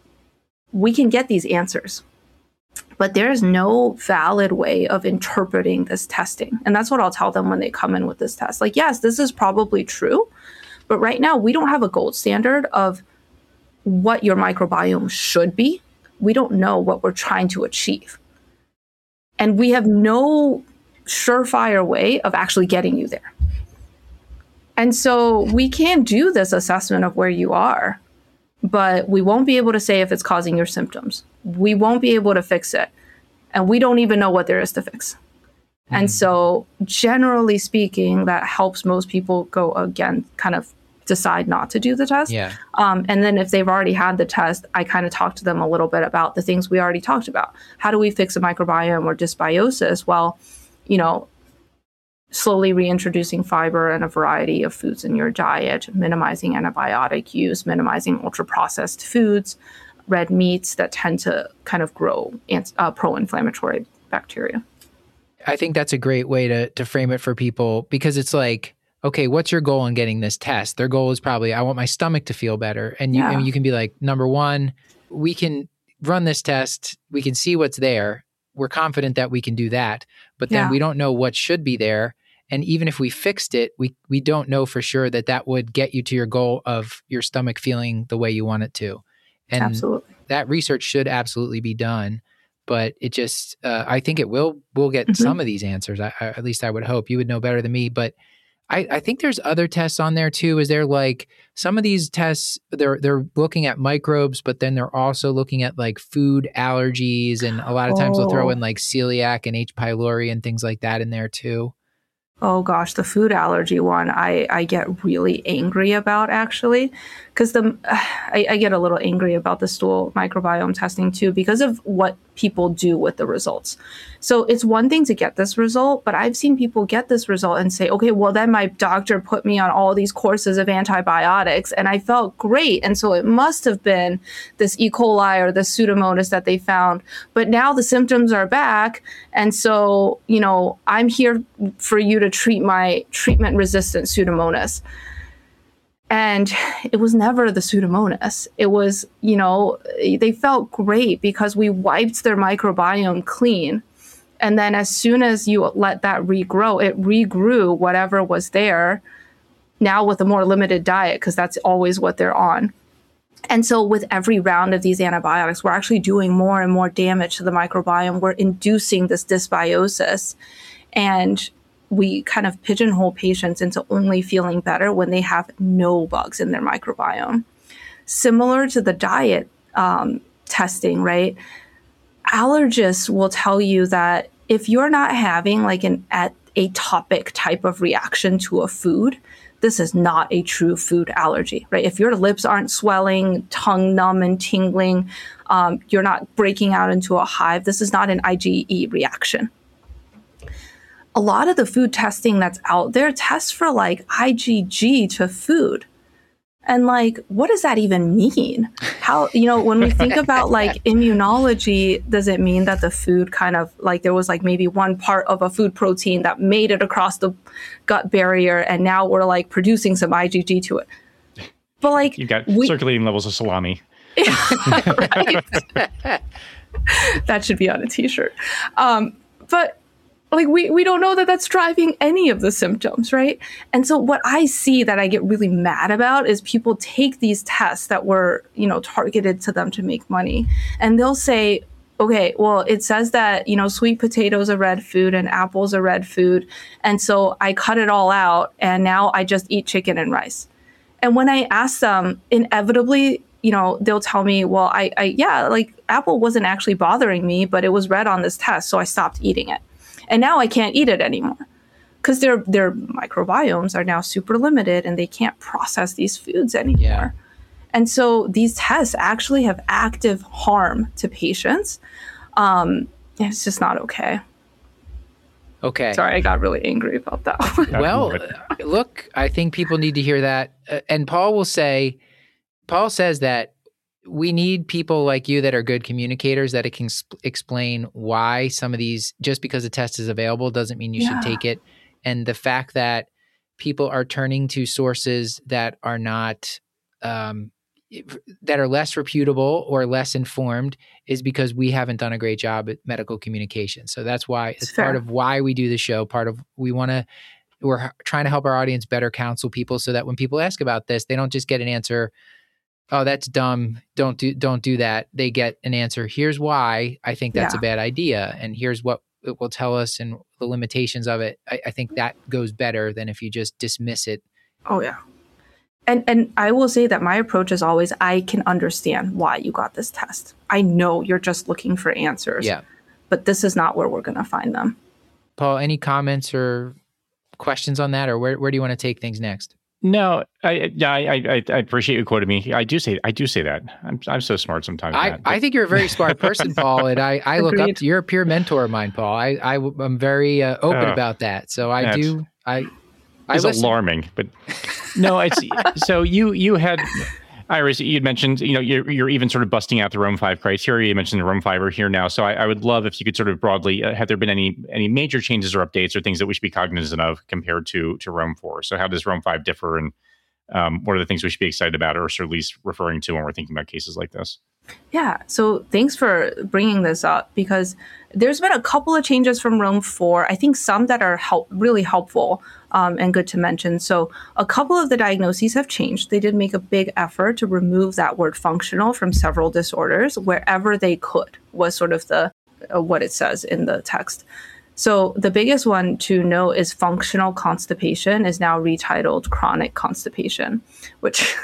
D: we can get these answers, but there is no valid way of interpreting this testing. And that's what I'll tell them when they come in with this test. Like, yes, this is probably true, but right now we don't have a gold standard of what your microbiome should be. We don't know what we're trying to achieve. And we have no surefire way of actually getting you there. And so we can do this assessment of where you are, but we won't be able to say if it's causing your symptoms. We won't be able to fix it. And we don't even know what there is to fix. And so generally speaking, that helps most people go again, kind of decide not to do the test.
A: Yeah.
D: And then if they've already had the test, I kind of talk to them a little bit about the things we already talked about. How do we fix a microbiome or dysbiosis? Well, slowly reintroducing fiber and a variety of foods in your diet, minimizing antibiotic use, minimizing ultra-processed foods, red meats that tend to kind of grow pro-inflammatory bacteria.
A: I think that's a great way to frame it for people, because it's like, okay, what's your goal in getting this test? Their goal is probably, I want my stomach to feel better. And you can be like, number one, we can run this test. We can see what's there. We're confident that we can do that. But then we don't know what should be there. And even if we fixed it, we don't know for sure that would get you to your goal of your stomach feeling the way you want it to. And
D: absolutely.
A: That research should absolutely be done. But it just, I think we'll get some of these answers. At least I would hope. You would know better than me. But I think there's other tests on there too. Is there like some of these tests, they're looking at microbes, but then they're also looking at like food allergies. And a lot of times they'll throw in like celiac and H. pylori and things like that in there too.
D: Oh gosh, the food allergy one, I get really angry about actually, because I get a little angry about the stool microbiome testing too, because of what people do with the results. So it's one thing to get this result, but I've seen people get this result and say, okay, well then my doctor put me on all these courses of antibiotics and I felt great. And so it must have been this E. coli or the Pseudomonas that they found. But now the symptoms are back. And so, I'm here for you to treat my treatment-resistant Pseudomonas. And it was never the Pseudomonas. It was, they felt great because we wiped their microbiome clean. And then as soon as you let that regrow, it regrew whatever was there, now with a more limited diet, because that's always what they're on. And so with every round of these antibiotics, we're actually doing more and more damage to the microbiome. We're inducing this dysbiosis. And we kind of pigeonhole patients into only feeling better when they have no bugs in their microbiome. Similar to the diet testing, right? Allergists will tell you that if you're not having like an atopic type of reaction to a food, this is not a true food allergy, right? If your lips aren't swelling, tongue numb and tingling, you're not breaking out into a hive, this is not an IgE reaction. A lot of the food testing that's out there tests for like IgG to food. And like, what does that even mean? How, when we think about like immunology, does it mean that the food kind of like there was like maybe one part of a food protein that made it across the gut barrier and now we're like producing some IgG to it? But like,
B: you've got circulating levels of salami.
D: Right? That should be on a t-shirt. But like we don't know that that's driving any of the symptoms, right? And so what I see that I get really mad about is people take these tests that were, targeted to them to make money. And they'll say, okay, well, it says that, sweet potatoes are red food and apples are red food. And so I cut it all out and now I just eat chicken and rice. And when I ask them, inevitably, they'll tell me, well, like apple wasn't actually bothering me, but it was red on this test. So I stopped eating it. And now I can't eat it anymore because their microbiomes are now super limited and they can't process these foods anymore. Yeah. And so these tests actually have active harm to patients. It's just not okay.
A: Okay.
D: Sorry, I got really angry about that.
A: Well, look, I think people need to hear that. And Paul says that we need people like you that are good communicators that it can explain why some of these, just because the test is available doesn't mean you should take it. And the fact that people are turning to sources that are not, that are less reputable or less informed is because we haven't done a great job at medical communication. So that's why it's part of why we do the show. We're trying to help our audience better counsel people so that when people ask about this, they don't just get an answer, oh, that's dumb, don't do that. They get an answer, here's why I think that's a bad idea, and here's what it will tell us and the limitations of it. I think that goes better than if you just dismiss it.
D: Oh, yeah. And I will say that my approach is always, I can understand why you got this test. I know you're just looking for answers, but this is not where we're going to find them.
A: Paul, any comments or questions on that, or where do you want to take things next?
B: No, I appreciate you quoting me. I do say that. I'm so smart sometimes.
A: I think you're a very smart person, Paul, and I look up to, you're a peer mentor of mine, Paul. I'm very open about that. So
B: it's alarming, but no, it's so you had, Iris, you'd mentioned, you're even sort of busting out the Rome 5 criteria. You mentioned the Rome 5 are here now. So I would love if you could sort of broadly, have there been any major changes or updates or things that we should be cognizant of compared to Rome 4? So how does Rome 5 differ, and what are the things we should be excited about or at least referring to when we're thinking about cases like this?
D: Yeah, so thanks for bringing this up, because there's been a couple of changes from Rome 4. I think some that are really helpful and good to mention. So a couple of the diagnoses have changed. They did make a big effort to remove that word functional from several disorders wherever they could, was sort of the what it says in the text. So the biggest one to know is functional constipation is now retitled chronic constipation, which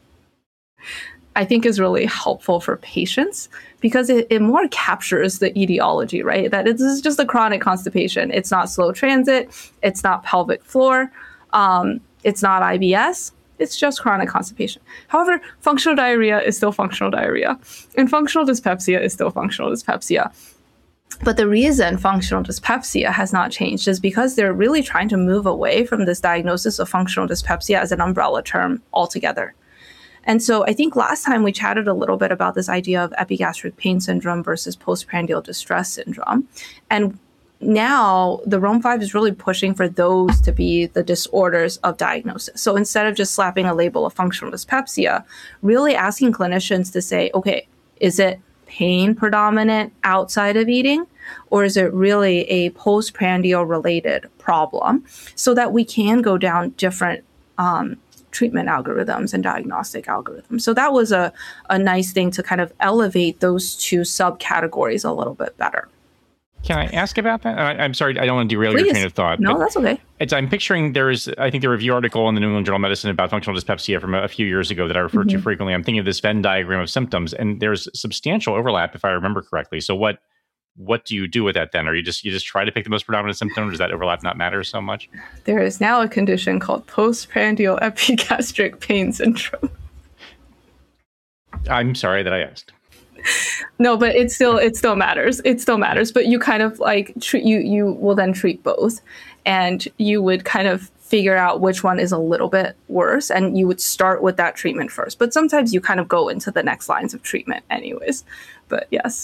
D: I think is really helpful for patients because it more captures the etiology, right? That this is just a chronic constipation. It's not slow transit. It's not pelvic floor. It's not IBS. It's just chronic constipation. However, functional diarrhea is still functional diarrhea, and functional dyspepsia is still functional dyspepsia. But the reason functional dyspepsia has not changed is because they're really trying to move away from this diagnosis of functional dyspepsia as an umbrella term altogether. And so I think last time we chatted a little bit about this idea of epigastric pain syndrome versus postprandial distress syndrome. And now the Rome-5 is really pushing for those to be the disorders of diagnosis. So instead of just slapping a label of functional dyspepsia, really asking clinicians to say, okay, is it pain predominant outside of eating, or is it really a postprandial related problem, so that we can go down different treatment algorithms and diagnostic algorithms. So that was a nice thing to kind of elevate those two subcategories a little bit better.
B: Can I ask about that? I'm sorry, I don't want to derail your train of thought.
D: No, that's okay.
B: I'm picturing I think the review article in the New England Journal of Medicine about functional dyspepsia from a few years ago that I refer to frequently. I'm thinking of this Venn diagram of symptoms, and there's substantial overlap if I remember correctly. So what do you do with that then? Or you just try to pick the most predominant symptom? Or does that overlap not matter so much?
D: There is now a condition called postprandial epigastric pain syndrome.
B: I'm sorry that I asked.
D: No, but it still matters. It still matters. But you kind of like you will then treat both, and you would kind of figure out which one is a little bit worse, and you would start with that treatment first. But sometimes you kind of go into the next lines of treatment anyways. But yes.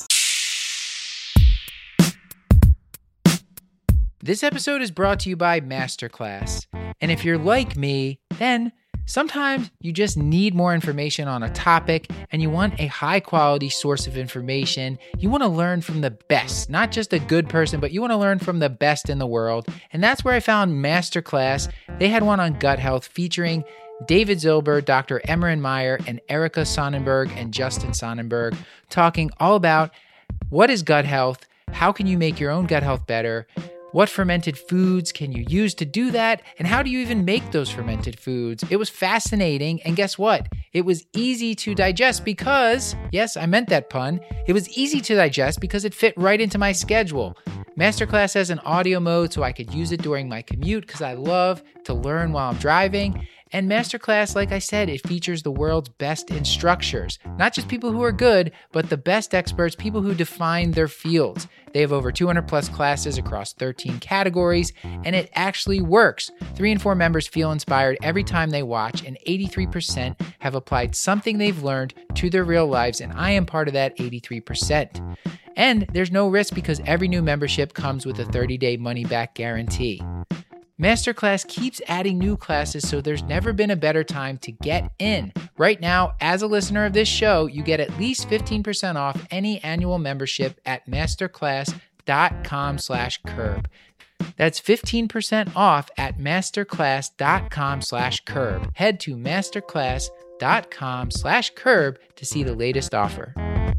A: This episode is brought to you by Masterclass. And if you're like me, then sometimes you just need more information on a topic and you want a high quality source of information. You want to learn from the best, not just a good person, but you want to learn from the best in the world. And that's where I found Masterclass. They had one on gut health featuring David Zilber, Dr. Emmerin Meyer, and Erica Sonnenberg and Justin Sonnenberg talking all about what is gut health, how can you make your own gut health better, what fermented foods can you use to do that? And how do you even make those fermented foods? It was fascinating. And guess what? It was easy to digest because, yes, I meant that pun. It was easy to digest because it fit right into my schedule. Masterclass has an audio mode so I could use it during my commute because I love to learn while I'm driving. And Masterclass, like I said, it features the world's best instructors. Not just people who are good, but the best experts, people who define their fields. They have over 200 plus classes across 13 categories, and it actually works. 3 in 4 members feel inspired every time they watch, and 83% have applied something they've learned to their real lives, and I am part of that 83%. And there's no risk because every new membership comes with a 30-day money-back guarantee. Masterclass keeps adding new classes, so there's never been a better time to get in. Right now, as a listener of this show, you get at least 15% off any annual membership at masterclass.com/curb. That's 15% off at masterclass.com/curb. Head to masterclass.com/curb to see the latest offer.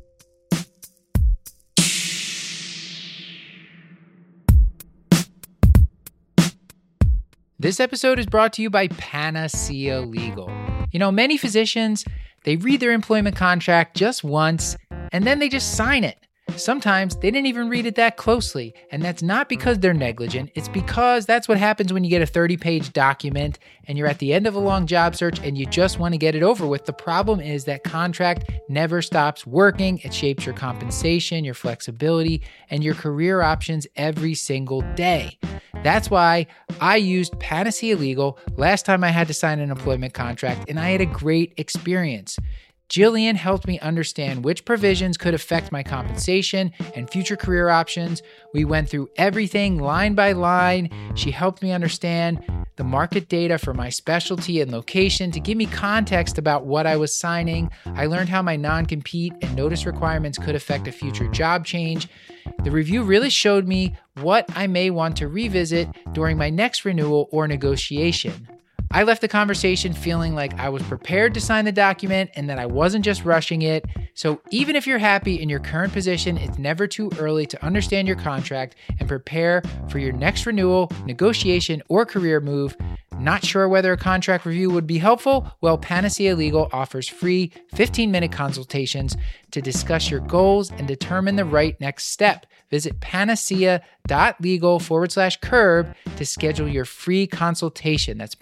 A: This episode is brought to you by Panacea Legal. You know, many physicians, they read their employment contract just once, and then they just sign it. Sometimes they didn't even read it that closely, and that's not because they're negligent. It's because that's what happens when you get a 30-page document and you're at the end of a long job search and you just want to get it over with. The problem is that contract never stops working. It shapes your compensation, your flexibility, and your career options every single day. That's why I used Panacea Legal last time I had to sign an employment contract, and I had a great experience. Jillian helped me understand which provisions could affect my compensation and future career options. We went through everything line by line. She helped me understand the market data for my specialty and location to give me context about what I was signing. I learned how my non-compete and notice requirements could affect a future job change. The review really showed me what I may want to revisit during my next renewal or negotiation. I left the conversation feeling like I was prepared to sign the document and that I wasn't just rushing it. So even if you're happy in your current position, it's never too early to understand your contract and prepare for your next renewal, negotiation, or career move. Not sure whether a contract review would be helpful? Well, Panacea Legal offers free 15-minute consultations to discuss your goals and determine the right next step. Visit panacea.legal/curb to schedule your free consultation. That's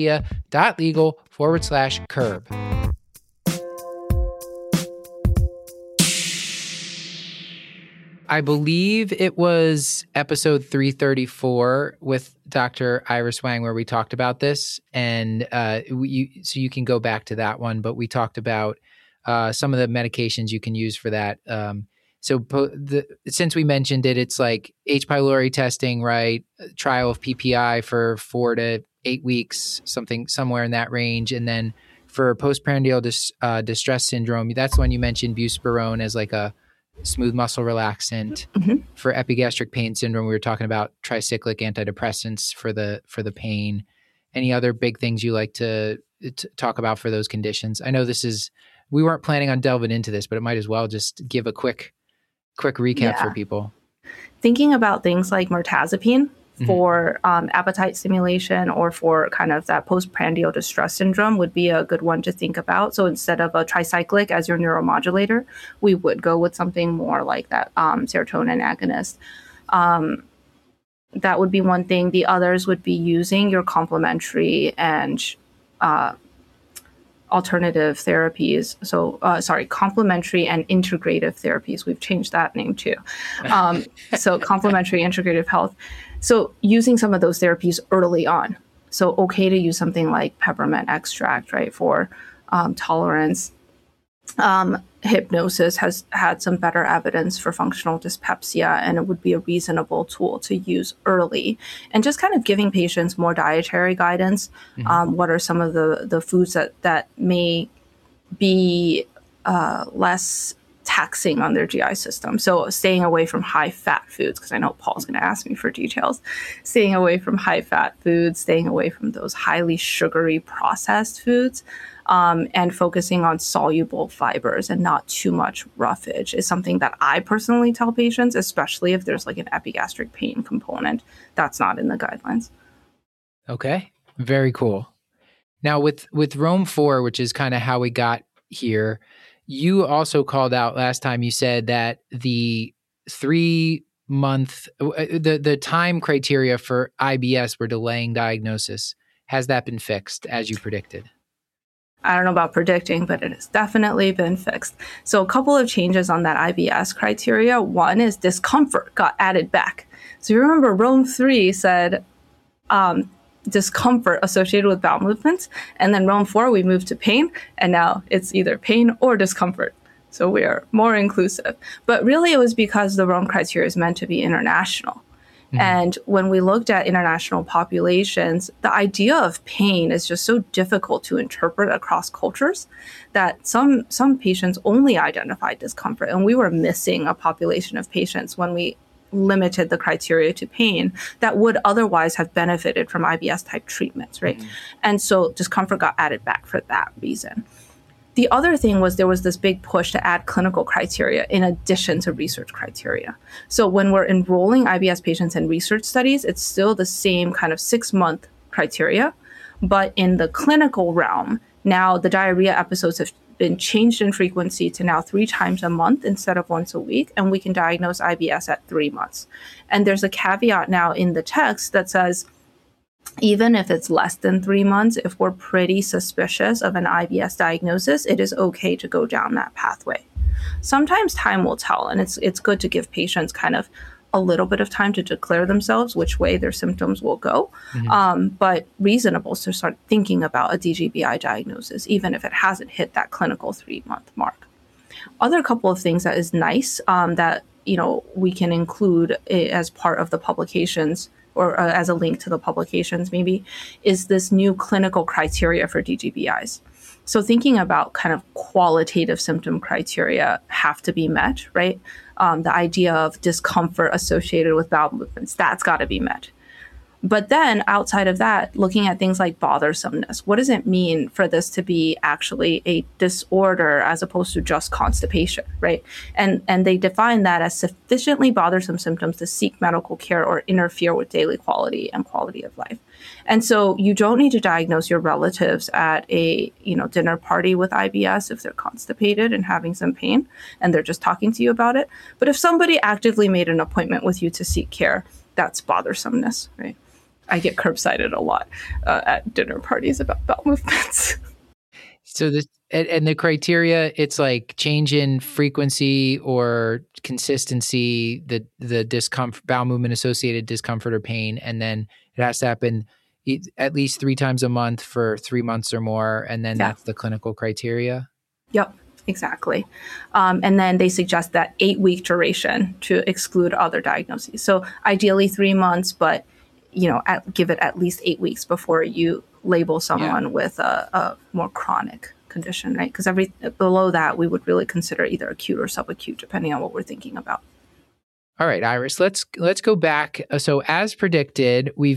A: panacea.legal/curb. I believe it was episode 334 with Dr. Iris Wang where we talked about this, and so you can go back to that one. But we talked about some of the medications you can use for that. Since we mentioned it, it's like H. pylori testing, right? Trial of PPI for 4 to 8 weeks, somewhere in that range, and then for postprandial distress syndrome, that's when you mentioned buspirone as like a smooth muscle relaxant. Mm-hmm. For epigastric pain syndrome, we were talking about tricyclic antidepressants for the pain. Any other big things you like to talk about for those conditions? I know we weren't planning on delving into this, but it might as well just give a quick recap for people.
D: Thinking about things like mirtazapine for appetite stimulation or for kind of that postprandial distress syndrome would be a good one to think about. So instead of a tricyclic as your neuromodulator, we would go with something more like that serotonin agonist. That would be one thing. The others would be using your complementary and alternative therapies. So, complementary and integrative therapies. We've changed that name too. So complementary integrative health. So using some of those therapies early on. So okay to use something like peppermint extract, right, for tolerance. Hypnosis has had some better evidence for functional dyspepsia, and it would be a reasonable tool to use early. And just kind of giving patients more dietary guidance. What are some of the foods that may be less taxing on their GI system? So staying away from high-fat foods, because I know Paul's going to ask me for details. Staying away from high-fat foods, staying away from those highly sugary processed foods. And focusing on soluble fibers and not too much roughage is something that I personally tell patients, especially if there's like an epigastric pain component that's not in the guidelines.
A: Okay, very cool. Now with Rome 4, which is kind of how we got here, you also called out last time, you said that the 3-month, the time criteria for IBS were delaying diagnosis. Has that been fixed as you predicted?
D: I don't know about predicting, but it has definitely been fixed. So a couple of changes on that IBS criteria. One is discomfort got added back. So you remember Rome 3 said discomfort associated with bowel movements. And then Rome 4, we moved to pain. And now it's either pain or discomfort. So we are more inclusive. But really it was because the Rome criteria is meant to be international. And when we looked at international populations, the idea of pain is just so difficult to interpret across cultures that some patients only identified discomfort. And we were missing a population of patients when we limited the criteria to pain that would otherwise have benefited from IBS type treatments, right? And so discomfort got added back for that reason. The other thing was there was this big push to add clinical criteria in addition to research criteria. So when we're enrolling IBS patients in research studies, it's still the same kind of 6-month criteria. But in the clinical realm, now the diarrhea episodes have been changed in frequency to now 3 times a month instead of once a week. And we can diagnose IBS at 3 months. And there's a caveat now in the text that says, even if it's less than 3 months, if we're pretty suspicious of an IBS diagnosis, it is okay to go down that pathway. Sometimes time will tell, and it's good to give patients kind of a little bit of time to declare themselves which way their symptoms will go, but reasonable to start thinking about a DGBI diagnosis, even if it hasn't hit that clinical 3-month mark. Other couple of things that is nice that we can include as part of the publications or as a link to the publications maybe, is this new clinical criteria for DGBIs. So thinking about kind of qualitative symptom criteria have to be met, right? The idea of discomfort associated with bowel movements, that's got to be met. But then outside of that, looking at things like bothersomeness, what does it mean for this to be actually a disorder as opposed to just constipation, right? And they define that as sufficiently bothersome symptoms to seek medical care or interfere with daily quality and quality of life. And so you don't need to diagnose your relatives at a dinner party with IBS if they're constipated and having some pain and they're just talking to you about it. But if somebody actively made an appointment with you to seek care, that's bothersomeness, right? I get curbsided a lot at dinner parties about bowel movements.
A: So this and the criteria, it's like change in frequency or consistency, the discomfort, bowel movement associated discomfort or pain, and then it has to happen at least 3 times a month for 3 months or more, and then that's the clinical criteria.
D: Yep, exactly. And then they suggest that 8-week duration to exclude other diagnoses. So ideally 3 months, but give it at least 8 weeks before you label someone with a more chronic condition, right? Because below that, we would really consider either acute or subacute, depending on what we're thinking about.
A: All right, Iris, let's go back. So as predicted, the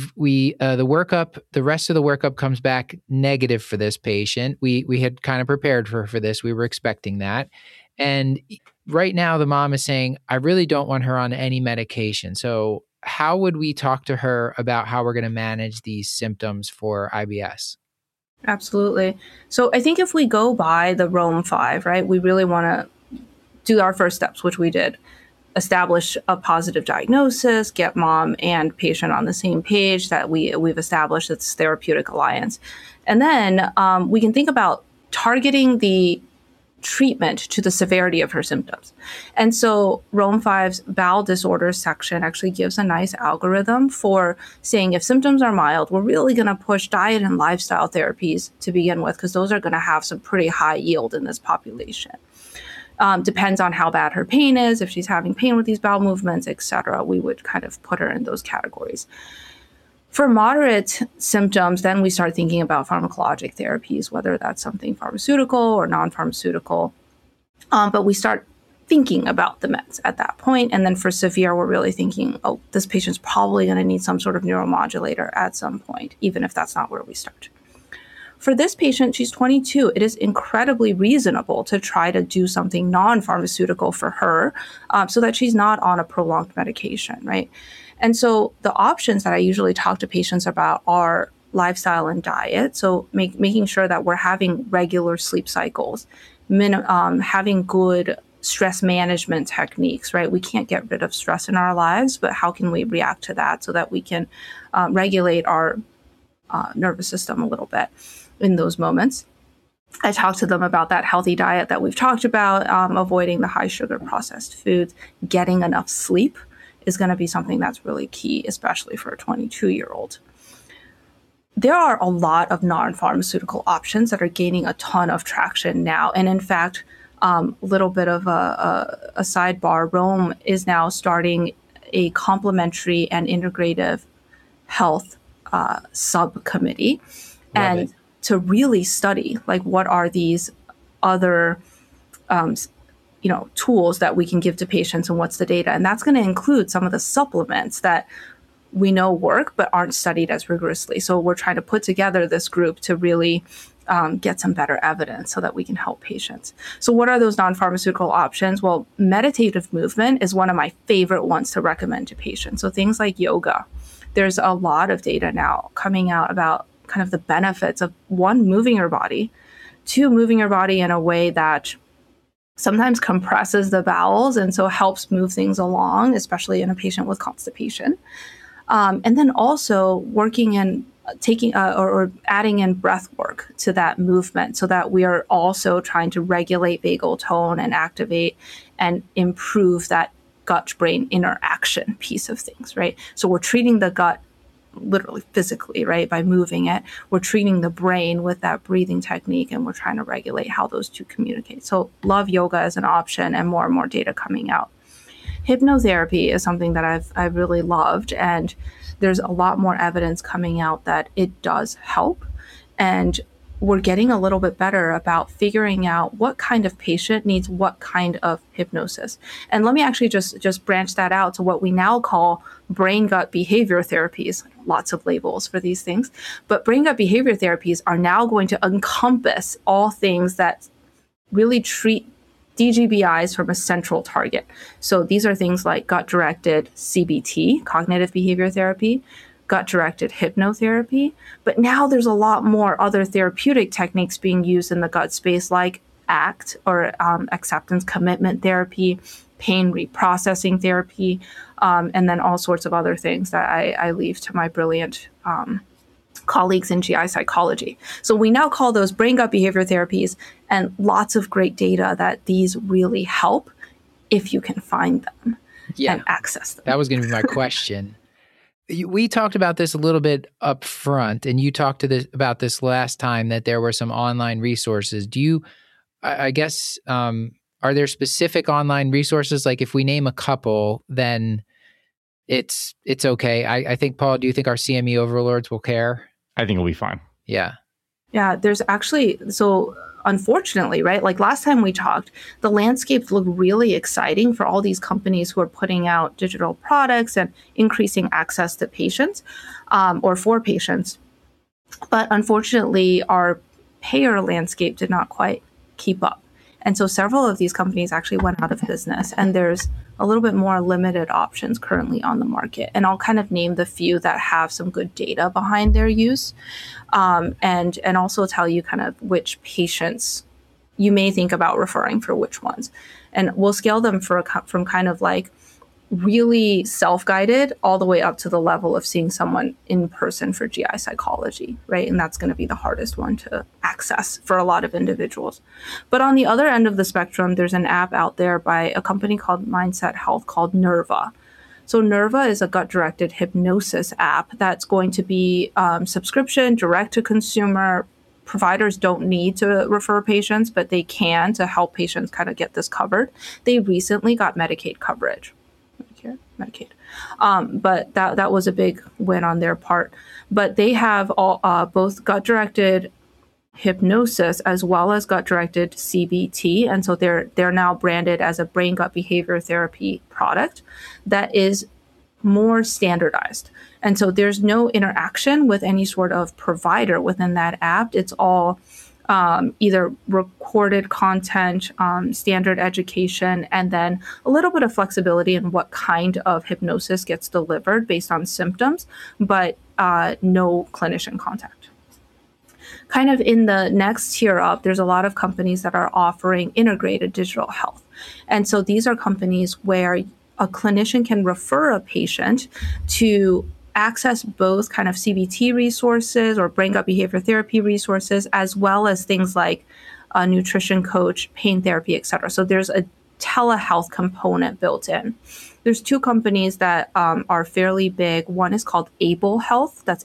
A: rest of the workup comes back negative for this patient. We had kind of prepared for this. We were expecting that. And right now the mom is saying, I really don't want her on any medication. So how would we talk to her about how we're going to manage these symptoms for IBS?
D: Absolutely. So I think if we go by the ROAM-5, right, we really want to do our first steps, which we did. Establish a positive diagnosis, get mom and patient on the same page that we've established this therapeutic alliance. And then we can think about targeting the treatment to the severity of her symptoms. And so ROAM-5's bowel disorders section actually gives a nice algorithm for saying if symptoms are mild, we're really going to push diet and lifestyle therapies to begin with, because those are going to have some pretty high yield in this population. Depends on how bad her pain is, if she's having pain with these bowel movements, et cetera. We would kind of put her in those categories. For moderate symptoms, then we start thinking about pharmacologic therapies, whether that's something pharmaceutical or non-pharmaceutical. But we start thinking about the meds at that point. And then for severe, we're really thinking, this patient's probably going to need some sort of neuromodulator at some point, even if that's not where we start. For this patient, she's 22. It is incredibly reasonable to try to do something non-pharmaceutical for her so that she's not on a prolonged medication, right? And so the options that I usually talk to patients about are lifestyle and diet. So making sure that we're having regular sleep cycles, having good stress management techniques, right? We can't get rid of stress in our lives, but how can we react to that so that we can regulate our nervous system a little bit in those moments. I talk to them about that healthy diet that we've talked about, avoiding the high sugar processed foods, getting enough sleep is going to be something that's really key, especially for a 22-year-old. There are a lot of non-pharmaceutical options that are gaining a ton of traction now. And in fact, little bit of a sidebar, Rome is now starting a complementary and integrative health subcommittee. To really study, like, what are these other tools that we can give to patients and what's the data. And that's going to include some of the supplements that we know work but aren't studied as rigorously. So we're trying to put together this group to really get some better evidence so that we can help patients. So what are those non-pharmaceutical options? Well, meditative movement is one of my favorite ones to recommend to patients. So things like yoga. There's a lot of data now coming out about kind of the benefits of, 1, moving your body, 2, moving your body in a way that sometimes compresses the bowels and so helps move things along, especially in a patient with constipation. And then also working in taking or adding in breath work to that movement so that we are also trying to regulate vagal tone and activate and improve that gut-brain interaction piece of things, right? So we're treating the gut literally physically, right, by moving it. We're treating the brain with that breathing technique, and we're trying to regulate how those two communicate. So love yoga as an option, and more data coming out. Hypnotherapy is something that I've really loved, and there's a lot more evidence coming out that it does help. And we're getting a little bit better about figuring out what kind of patient needs what kind of hypnosis. And let me actually just branch that out to what we now call brain gut behavior therapies, lots of labels for these things. But brain gut behavior therapies are now going to encompass all things that really treat DGBIs from a central target. So these are things like gut-directed CBT, cognitive behavior therapy, gut-directed hypnotherapy. But now there's a lot more other therapeutic techniques being used in the gut space, like ACT, or acceptance commitment therapy, pain reprocessing therapy, and then all sorts of other things that I leave to my brilliant colleagues in GI psychology. So we now call those brain gut behavior therapies, and lots of great data that these really help if you can find them and access them.
A: That was going to be my question. We talked about this a little bit up front, and you talked about this last time, that there were some online resources. Do you, I guess, are there specific online resources? Like if we name a couple, then it's okay. I think, Paul, do you think our CME overlords will care?
B: I think it'll be fine.
A: Yeah.
D: Yeah, there's actually, so unfortunately, right, like last time we talked, the landscape looked really exciting for all these companies who are putting out digital products and increasing access to patients, or for patients. But unfortunately, our payer landscape did not quite keep up. And so several of these companies actually went out of business, and there's a little bit more limited options currently on the market. And I'll kind of name the few that have some good data behind their use, and also tell you kind of which patients you may think about referring for which ones. And we'll scale them from kind of like really self-guided all the way up to the level of seeing someone in person for GI psychology, right? And that's going to be the hardest one to access for a lot of individuals. But on the other end of the spectrum, there's an app out there by a company called Mindset Health called Nerva. So Nerva is a gut-directed hypnosis app that's going to be subscription, direct to consumer. Providers don't need to refer patients, but they can to help patients kind of get this covered. They recently got Medicaid coverage. Medicaid. But that was a big win on their part. But they have both gut-directed hypnosis as well as gut-directed CBT, and so they're now branded as a brain gut behavior therapy product that is more standardized. And so there's no interaction with any sort of provider within that app. It's all either recorded content, standard education, and then a little bit of flexibility in what kind of hypnosis gets delivered based on symptoms, but no clinician contact. Kind of in the next tier up, there's a lot of companies that are offering integrated digital health. And so these are companies where a clinician can refer a patient to access both kind of CBT resources or brain gut behavior therapy resources, as well as things like a nutrition coach, pain therapy, et cetera. So there's a telehealth component built in. There's two companies that are fairly big. One is called Able Health. That's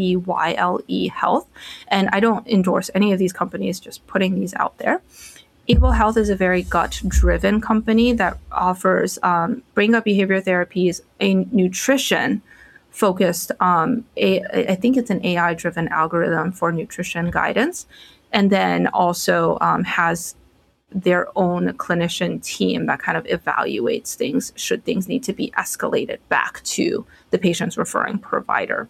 D: ABYLE Health. And I don't endorse any of these companies, just putting these out there. Able Health is a very gut-driven company that offers brain gut behavior therapies, a nutrition focused, I think it's an AI-driven algorithm for nutrition guidance, and then also has their own clinician team that kind of evaluates things should things need to be escalated back to the patient's referring provider.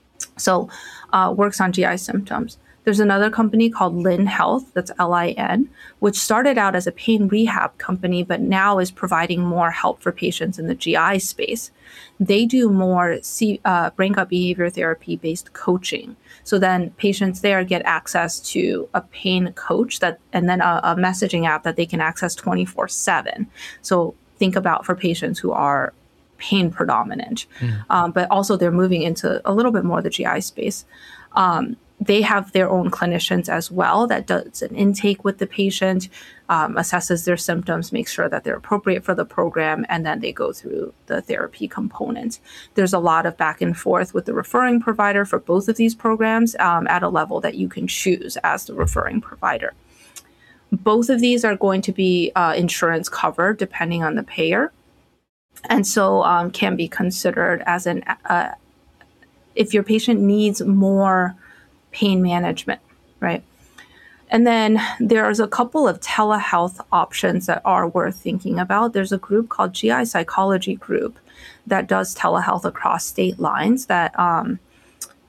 D: So works on GI symptoms. There's another company called Lin Health, that's Lin, which started out as a pain rehab company, but now is providing more help for patients in the GI space. They do more brain gut behavior therapy based coaching. So then patients there get access to a pain coach and then a messaging app that they can access 24/7. So think about for patients who are pain predominant, but also they're moving into a little bit more the GI space. They have their own clinicians as well that does an intake with the patient, assesses their symptoms, makes sure that they're appropriate for the program, and then they go through the therapy component. There's a lot of back and forth with the referring provider for both of these programs at a level that you can choose as the referring provider. Both of these are going to be insurance covered depending on the payer, and so can be considered as if your patient needs more pain management, right? And then there's a couple of telehealth options that are worth thinking about. There's a group called GI Psychology Group that does telehealth across state lines that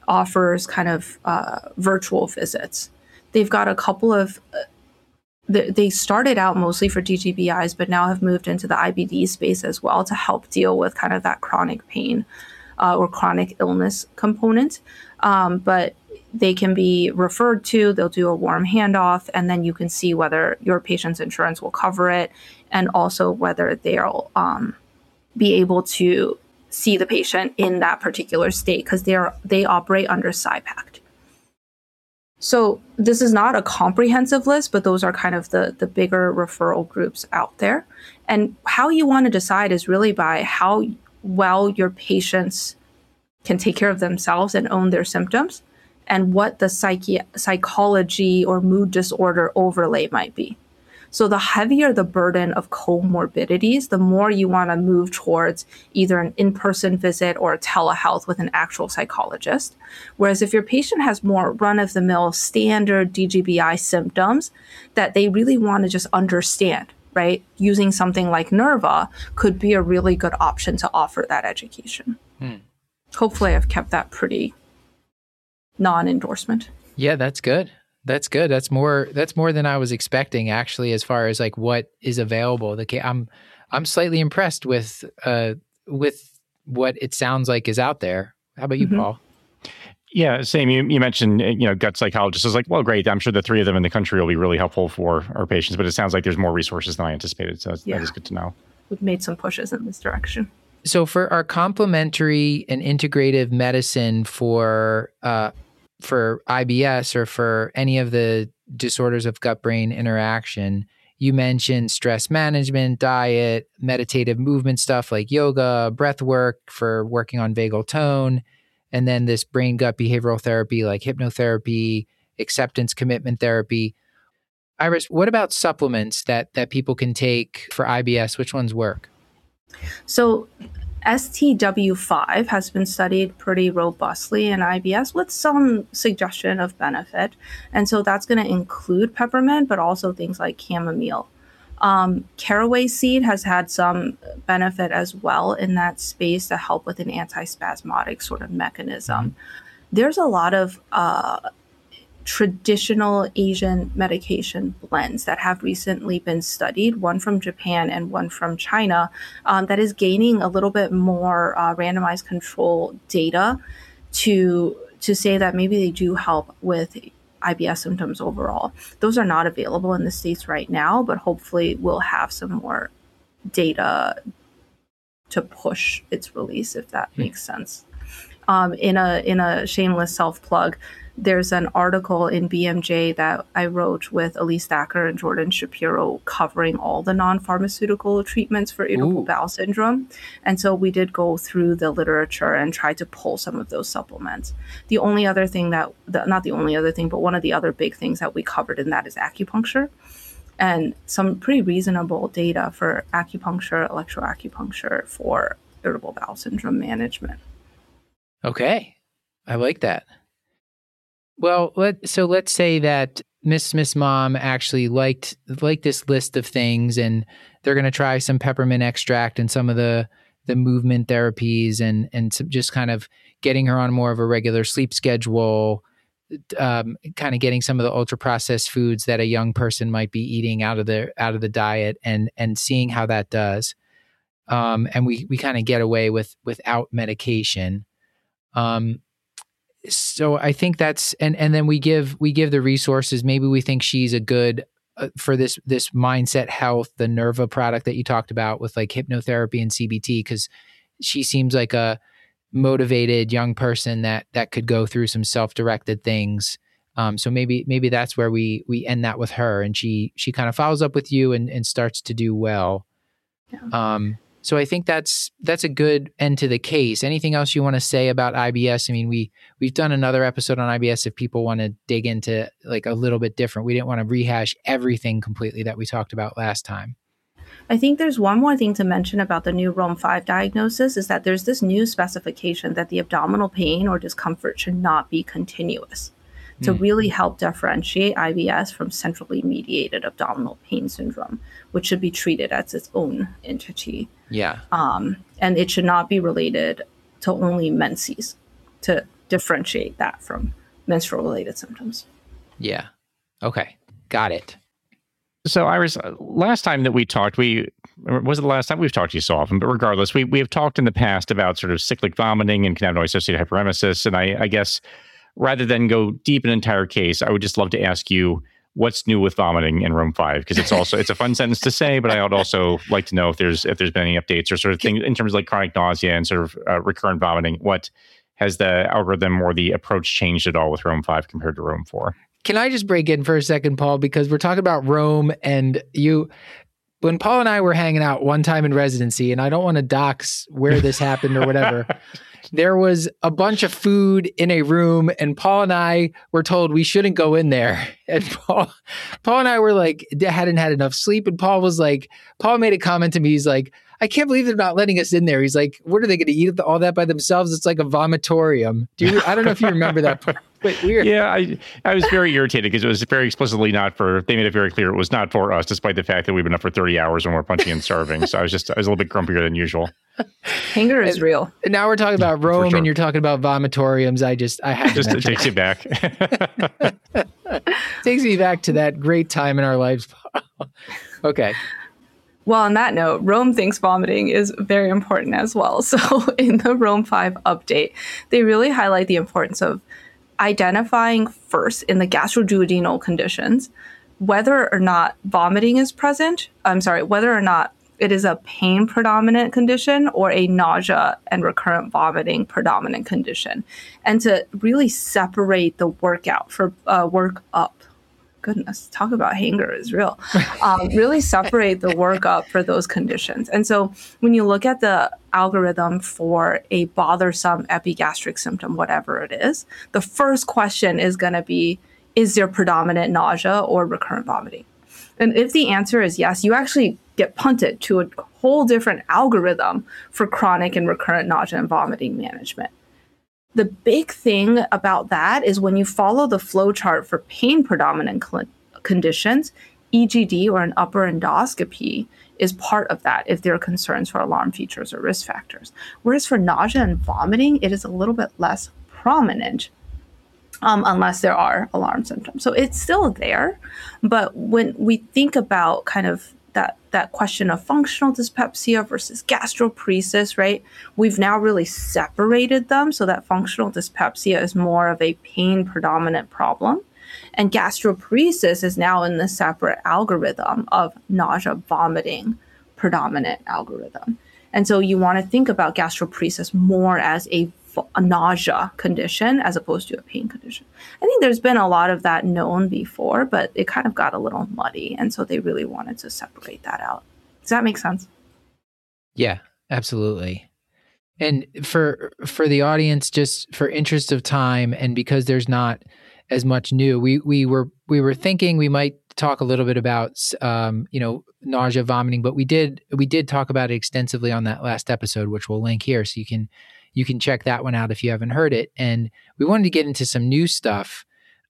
D: offers kind of virtual visits. They've got a couple of, they started out mostly for DGBIs, but now have moved into the IBD space as well to help deal with kind of that chronic pain or chronic illness component. But they can be referred to, they'll do a warm handoff, and then you can see whether your patient's insurance will cover it, and also whether they'll be able to see the patient in that particular state, because they operate under SIPACT. So this is not a comprehensive list, but those are kind of the bigger referral groups out there. And how you want to decide is really by how well your patients can take care of themselves and own their symptoms, and what the psychology or mood disorder overlay might be. So the heavier the burden of comorbidities, the more you want to move towards either an in-person visit or a telehealth with an actual psychologist. Whereas if your patient has more run-of-the-mill standard DGBI symptoms that they really want to just understand, right? Using something like Nerva could be a really good option to offer that education. Hopefully I've kept that pretty non-endorsement.
A: Yeah, that's good. That's good. That's more than I was expecting, actually, as far as like what is available. I'm slightly impressed with what it sounds like is out there. How about you, Paul?
B: Yeah, same. You mentioned, gut psychologists. I was like, well, great. I'm sure the three of them in the country will be really helpful for our patients, but it sounds like there's more resources than I anticipated. So that is good to know.
D: We've made some pushes in this direction.
A: So for our complementary and integrative medicine for IBS or for any of the disorders of gut-brain interaction, you mentioned stress management, diet, meditative movement stuff like yoga, breath work for working on vagal tone, and then this brain-gut behavioral therapy like hypnotherapy, acceptance commitment therapy. Iris, what about supplements that people can take for IBS? Which ones work?
D: So STW5 has been studied pretty robustly in IBS with some suggestion of benefit. And so that's going to include peppermint, but also things like chamomile. Caraway seed has had some benefit as well in that space to help with an antispasmodic sort of mechanism. There's a lot of traditional Asian medication blends that have recently been studied, one from Japan and one from China, that is gaining a little bit more randomized control data to say that maybe they do help with IBS symptoms overall. Those are not available in the States right now, but hopefully we'll have some more data to push its release, if that makes sense. In a shameless self-plug, there's an article in BMJ that I wrote with Elise Thacker and Jordan Shapiro covering all the non-pharmaceutical treatments for irritable bowel syndrome. And so we did go through the literature and try to pull some of those supplements. The only other thing not the only other thing, but one of the other big things that we covered in that is acupuncture, and some pretty reasonable data for acupuncture, electroacupuncture for irritable bowel syndrome management.
A: Okay. I like that. Well, let's say that Miss Smith's mom actually liked this list of things, and they're going to try some peppermint extract and some of the movement therapies and some, just kind of getting her on more of a regular sleep schedule, kind of getting some of the ultra processed foods that a young person might be eating out of the diet and seeing how that does. And we kind of get away without medication. So I think that's, and then we give the resources. Maybe we think she's a good for this mindset health, the Nerva product that you talked about with like hypnotherapy and CBT, because she seems like a motivated young person that could go through some self-directed things. So maybe that's where we end that with her, and she kind of follows up with you and starts to do well. Yeah. So I think that's a good end to the case. Anything else you want to say about IBS? I mean, we've done another episode on IBS if people want to dig into like a little bit different. We didn't want to rehash everything completely that we talked about last time.
D: I think there's one more thing to mention about the new Rome-5 diagnosis is that there's this new specification that the abdominal pain or discomfort should not be continuous to really help differentiate IBS from centrally mediated abdominal pain syndrome, which should be treated as its own entity.
A: Yeah.
D: And it should not be related to only menses, to differentiate that from menstrual-related symptoms.
A: Yeah. Okay. Got it.
B: So, Iris, last time that we talked, was it the last time? We've talked to you so often, but regardless, we have talked in the past about sort of cyclic vomiting and cannabinoid-associated hyperemesis. And I guess rather than go deep in an entire case, I would just love to ask you what's new with vomiting in Rome 5, because it's a fun sentence to say, but I would also like to know if there's been any updates or sort of things in terms of like chronic nausea and sort of recurrent vomiting. What has the algorithm or the approach changed at all with Rome 5 compared to Rome 4?
A: Can I just break in for a second, Paul, because we're talking about Rome, and when Paul and I were hanging out one time in residency, and I don't want to dox where this happened or whatever, there was a bunch of food in a room, and Paul and I were told we shouldn't go in there. And Paul and I were like, hadn't had enough sleep. And Paul made a comment to me. He's like, I can't believe they're not letting us in there. He's like, what are they going to eat all that by themselves? It's like a vomitorium. I don't know if you remember that part. But weird.
B: Yeah, I was very irritated because it was very explicitly they made it very clear it was not for us, despite the fact that we've been up for 30 hours when we're punching and starving. So I was a little bit grumpier than usual.
D: Hunger is real.
A: And now we're talking about Rome,
B: sure.
A: And you're talking about vomitoriums. I had to
B: it takes you back.
A: Takes me back to that great time in our lives. Okay.
D: Well, on that note, Rome thinks vomiting is very important as well. So in the Rome 5 update, they really highlight the importance of identifying first in the gastroduodenal conditions whether or not vomiting is present. Whether or not it is a pain predominant condition or a nausea and recurrent vomiting predominant condition, and to really separate the workup. Goodness, talk about hanger is real. Really separate the workup for those conditions. And so when you look at the algorithm for a bothersome epigastric symptom, whatever it is, the first question is going to be, is there predominant nausea or recurrent vomiting? And if the answer is yes, you actually get punted to a whole different algorithm for chronic and recurrent nausea and vomiting management. The big thing about that is when you follow the flow chart for pain predominant conditions, EGD or an upper endoscopy is part of that if there are concerns for alarm features or risk factors. Whereas for nausea and vomiting, it is a little bit less prominent unless there are alarm symptoms. So it's still there. But when we think about kind of that question of functional dyspepsia versus gastroparesis, right? We've now really separated them so that functional dyspepsia is more of a pain predominant problem. And gastroparesis is now in the separate algorithm of nausea vomiting predominant algorithm. And so you want to think about gastroparesis more as a nausea condition as opposed to a pain condition. I think there's been a lot of that known before, but it kind of got a little muddy. And so they really wanted to separate that out. Does that make sense?
A: Yeah, absolutely. And for the audience, just for interest of time, and because there's not as much new, we were thinking we might talk a little bit about nausea, vomiting, but we did talk about it extensively on that last episode, which we'll link here, so you can check that one out if you haven't heard it. And we wanted to get into some new stuff.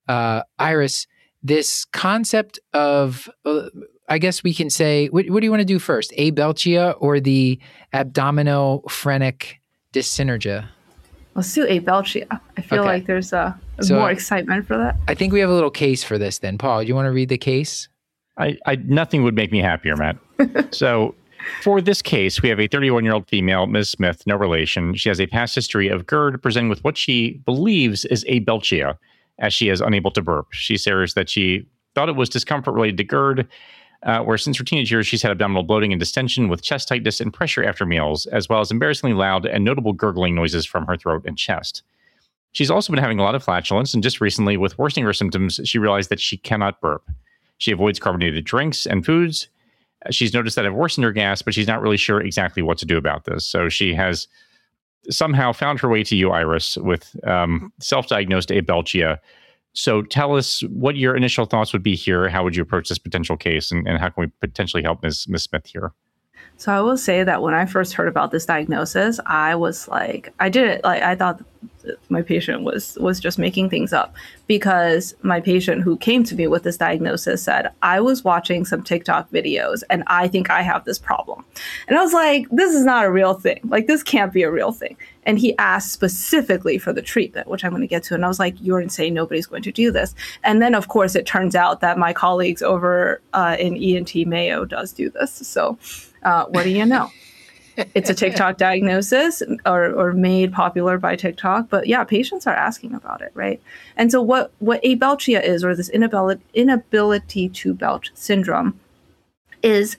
A: Iris, this concept of, I guess we can say, what do you want to do first? Abelchia or the abdominophrenic dyssynergia?
D: Let's do abelchia. I feel like there's more excitement for that.
A: I think we have a little case for this then. Paul, do you want to read the case?
B: Nothing would make me happier, Matt. So for this case, we have a 31-year-old female, Ms. Smith, no relation. She has a past history of GERD, presenting with what she believes is abelchia, as she is unable to burp. She says that she thought it was discomfort related to GERD, where since her teenage years, she's had abdominal bloating and distension with chest tightness and pressure after meals, as well as embarrassingly loud and notable gurgling noises from her throat and chest. She's also been having a lot of flatulence, and just recently, with worsening her symptoms, she realized that she cannot burp. She avoids carbonated drinks and foods. She's noticed that have worsened her gas, but she's not really sure exactly what to do about this. So she has somehow found her way to you, Iris, with self-diagnosed abelchia. So tell us what your initial thoughts would be here. How would you approach this potential case, and how can we potentially help Ms. Smith here?
D: So I will say that when I first heard about this diagnosis, I was like, I thought my patient was just making things up, because my patient who came to me with this diagnosis said, I was watching some TikTok videos and I think I have this problem. And I was like, this is not a real thing. Like, this can't be a real thing. And he asked specifically for the treatment, which I'm going to get to. And I was like, you're insane. Nobody's going to do this. And then, of course, it turns out that my colleagues over in ENT Mayo does do this. So what do you know? It's a TikTok diagnosis or made popular by TikTok. But yeah, patients are asking about it, right? And so what abelchia is, or this inability to belch syndrome, is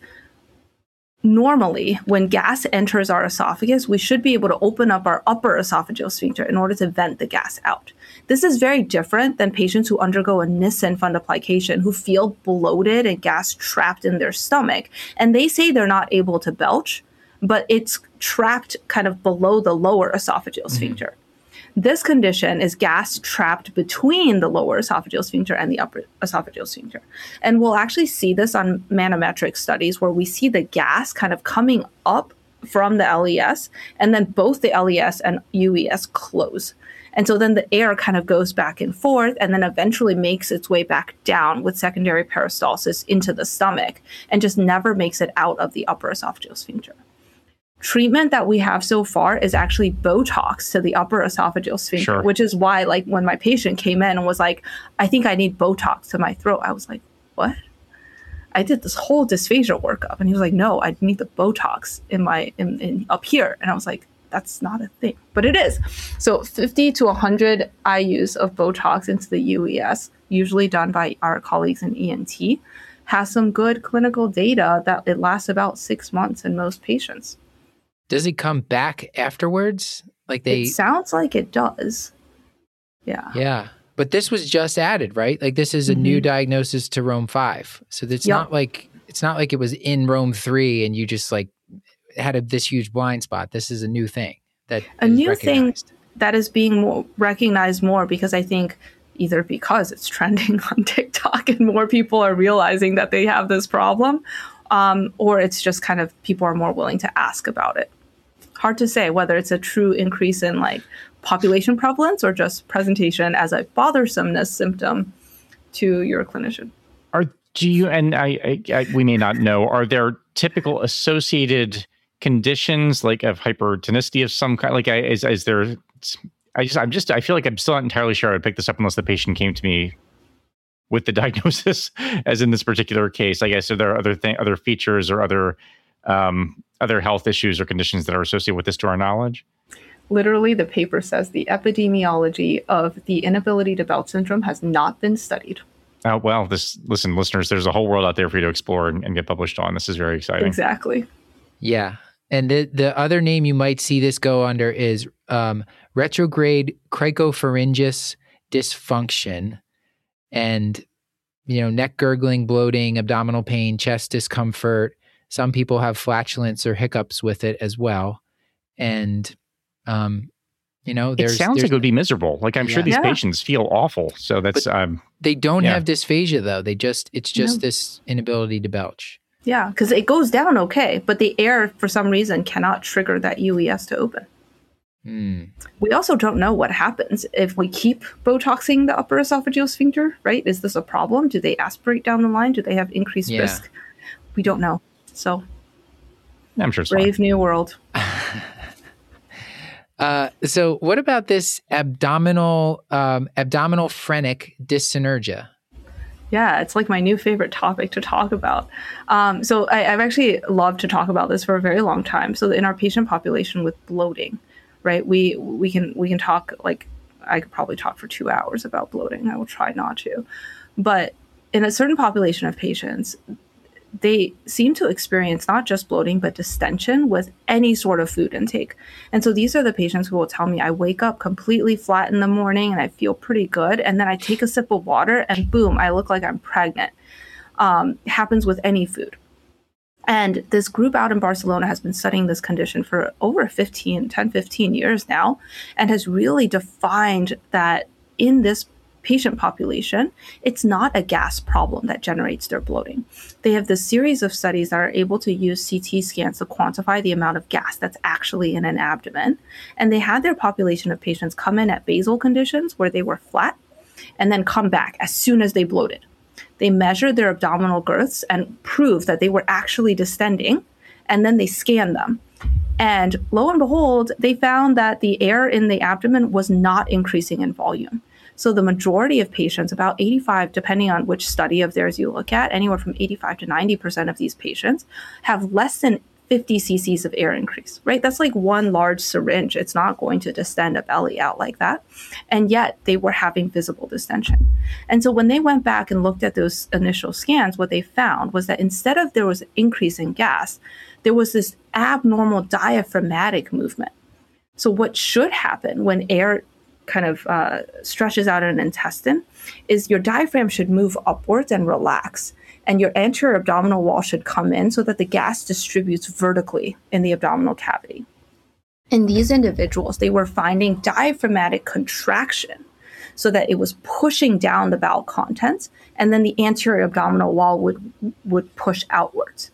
D: normally when gas enters our esophagus, we should be able to open up our upper esophageal sphincter in order to vent the gas out. This is very different than patients who undergo a Nissen fundoplication, who feel bloated and gas trapped in their stomach. And they say they're not able to belch, but it's trapped kind of below the lower esophageal sphincter. This condition is gas trapped between the lower esophageal sphincter and the upper esophageal sphincter. And we'll actually see this on manometric studies where we see the gas kind of coming up from the LES, and then both the LES and UES close. And so then the air kind of goes back and forth and then eventually makes its way back down with secondary peristalsis into the stomach and just never makes it out of the upper esophageal sphincter. Treatment that we have so far is actually Botox to the upper esophageal sphincter, which is why, like, when my patient came in and was like, I think I need Botox to my throat, I was like, what? I did this whole dysphagia workup. And he was like, no, I need the Botox in up here. And I was like, that's not a thing, but it is. So 50 to 100 IUs of Botox into the UES, usually done by our colleagues in ENT, has some good clinical data that it lasts about 6 months in most patients.
A: Does it come back afterwards?
D: It sounds like it does. Yeah.
A: Yeah. But this was just added, right? Like, this is a new diagnosis to Rome 5. So it's not like it was in Rome 3 and you just like had this huge blind spot. This is a new thing that
D: thing that is being recognized more, because I think either because it's trending on TikTok and more people are realizing that they have this problem, or it's just kind of people are more willing to ask about it. Hard to say whether it's a true increase in like population prevalence or just presentation as a bothersomeness symptom to your clinician.
B: We may not know, are there typical associated conditions like of hypertonicity of some kind? Like, is there? I feel like I'm still not entirely sure I would pick this up unless the patient came to me with the diagnosis, as in this particular case. I guess, are there other features or other health issues or conditions that are associated with this, to our knowledge?
D: Literally, the paper says the epidemiology of the inability to belch syndrome has not been studied.
B: Well, listen, listeners, there's a whole world out there for you to explore and get published on. This is very exciting.
D: Exactly.
A: Yeah. And the other name you might see this go under is retrograde cricopharyngeus dysfunction. And, neck gurgling, bloating, abdominal pain, chest discomfort. Some people have flatulence or hiccups with it as well. And,
B: it sounds like it would be miserable. Like, I'm sure these patients feel awful. So that's,
A: they don't have dysphagia though. It's just this inability to belch.
D: Yeah. Cause it goes down okay, but the air for some reason cannot trigger that UES to open. We also don't know what happens if we keep Botoxing the upper esophageal sphincter, right? Is this a problem? Do they aspirate down the line? Do they have increased risk? We don't know. So
B: I'm sure it's
D: brave new world.
A: So what about this abdominal phrenic dyssynergia?
D: Yeah, it's like my new favorite topic to talk about. So I've actually loved to talk about this for a very long time. So in our patient population with bloating, right, we can talk, like, I could probably talk for 2 hours about bloating. I will try not to. But in a certain population of patients, they seem to experience not just bloating, but distension with any sort of food intake. And so these are the patients who will tell me, I wake up completely flat in the morning and I feel pretty good. And then I take a sip of water and boom, I look like I'm pregnant. Happens with any food. And this group out in Barcelona has been studying this condition for over 10, 15 years now, and has really defined that in this patient population, it's not a gas problem that generates their bloating. They have this series of studies that are able to use CT scans to quantify the amount of gas that's actually in an abdomen. And they had their population of patients come in at basal conditions where they were flat and then come back as soon as they bloated. They measured their abdominal girths and proved that they were actually distending, and then they scanned them. And lo and behold, they found that the air in the abdomen was not increasing in volume. So the majority of patients, about 85, depending on which study of theirs you look at, anywhere from 85 to 90% of these patients have less than 50 cc's of air increase, right? That's like one large syringe. It's not going to distend a belly out like that. And yet they were having visible distension. And so when they went back and looked at those initial scans, what they found was that instead of there was an increase in gas, there was this abnormal diaphragmatic movement. So what should happen when air kind of stretches out an intestine is your diaphragm should move upwards and relax. And your anterior abdominal wall should come in so that the gas distributes vertically in the abdominal cavity. In these individuals, they were finding diaphragmatic contraction so that it was pushing down the bowel contents, and then the anterior abdominal wall would push outwards.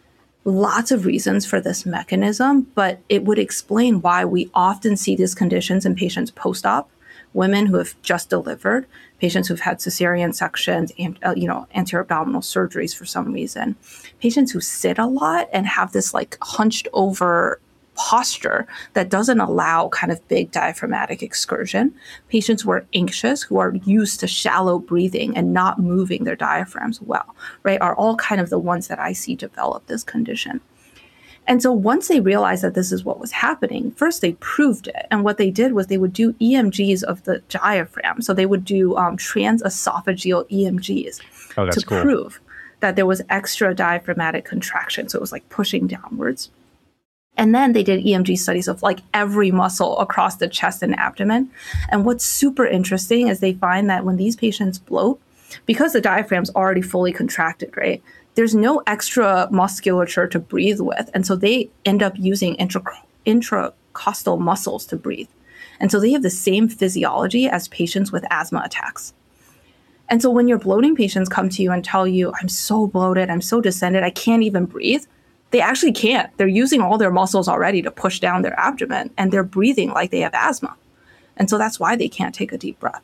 D: Lots of reasons for this mechanism, but it would explain why we often see these conditions in patients post-op, women who have just delivered, patients who've had cesarean sections, and anterior abdominal surgeries for some reason, patients who sit a lot and have this like hunched over posture that doesn't allow kind of big diaphragmatic excursion, patients who are anxious, who are used to shallow breathing and not moving their diaphragms well, right, are all kind of the ones that I see develop this condition. And so once they realized that this is what was happening, first they proved it. And what they did was they would do EMGs of the diaphragm. So they would do transesophageal EMGs to prove that there was extra diaphragmatic contraction. So it was like pushing downwards. And then they did EMG studies of like every muscle across the chest and abdomen. And what's super interesting is they find that when these patients bloat, because the diaphragm's already fully contracted, right, there's no extra musculature to breathe with. And so they end up using intracostal muscles to breathe. And so they have the same physiology as patients with asthma attacks. And so when your bloating patients come to you and tell you, I'm so bloated, I'm so distended, I can't even breathe, they actually can't. They're using all their muscles already to push down their abdomen, and they're breathing like they have asthma. And so that's why they can't take a deep breath.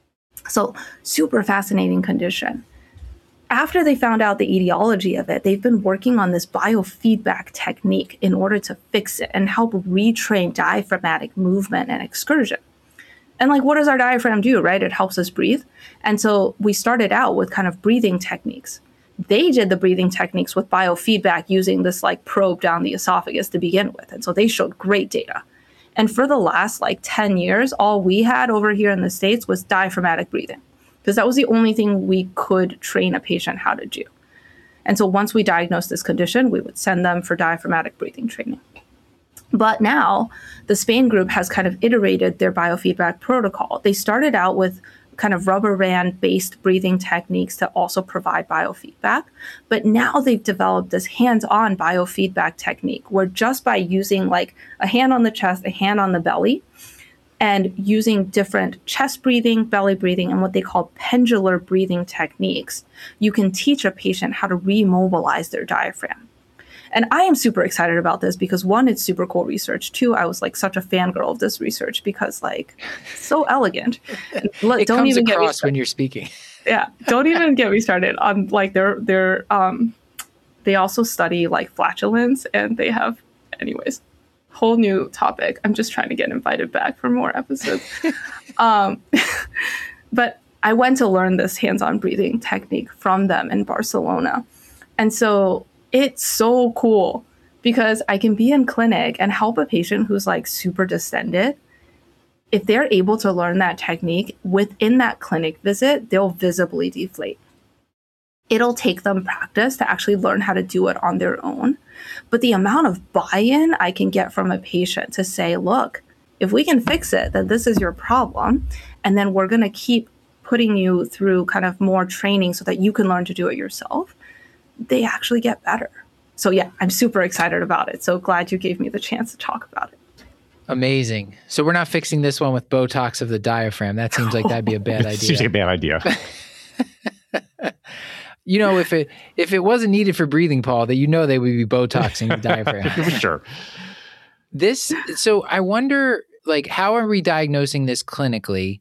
D: So super fascinating condition. After they found out the etiology of it, they've been working on this biofeedback technique in order to fix it and help retrain diaphragmatic movement and excursion. And like, what does our diaphragm do, right? It helps us breathe. And so we started out with kind of breathing techniques. They did the breathing techniques with biofeedback using this like probe down the esophagus to begin with. And so they showed great data. And for the last like 10 years, all we had over here in the States was diaphragmatic breathing, because that was the only thing we could train a patient how to do. And so once we diagnosed this condition, we would send them for diaphragmatic breathing training. But now the Spain group has kind of iterated their biofeedback protocol. They started out with kind of rubber band-based breathing techniques to also provide biofeedback. But now they've developed this hands-on biofeedback technique where just by using like a hand on the chest, a hand on the belly, and using different chest breathing, belly breathing, and what they call pendular breathing techniques, you can teach a patient how to remobilize their diaphragm. And I am super excited about this because one, it's super cool research. Two, I was like such a fangirl of this research because like so elegant.
A: It don't comes even across when you're speaking.
D: Yeah, don't even get me started on like their they also study like flatulence, and they have, anyways, whole new topic. I'm just trying to get invited back for more episodes. But I went to learn this hands-on breathing technique from them in Barcelona, and so it's so cool because I can be in clinic and help a patient who's like super distended. If they're able to learn that technique within that clinic visit, they'll visibly deflate. It'll take them practice to actually learn how to do it on their own. But the amount of buy-in I can get from a patient to say, look, if we can fix it, then this is your problem. And then we're going to keep putting you through kind of more training so that you can learn to do it yourself. They actually get better. So yeah, I'm super excited about it. So glad you gave me the chance to talk about it.
A: Amazing. So we're not fixing this one with Botox of the diaphragm. That seems like that'd be a bad idea.
B: Seems like a bad idea.
A: You know, if it wasn't needed for breathing, Paul, that they would be Botoxing the diaphragm.
B: Sure.
A: So I wonder, like, how are we diagnosing this clinically?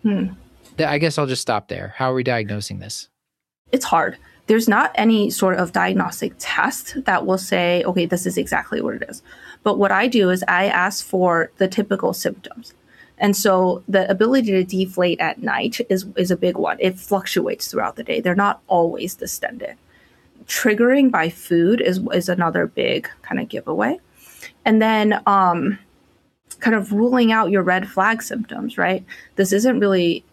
A: I guess I'll just stop there. How are we diagnosing this?
D: It's hard. There's not any sort of diagnostic test that will say, okay, this is exactly what it is. But what I do is I ask for the typical symptoms. And so the ability to deflate at night is a big one. It fluctuates throughout the day. They're not always distended. Triggering by food is another big kind of giveaway. And then kind of ruling out your red flag symptoms, right? This isn't really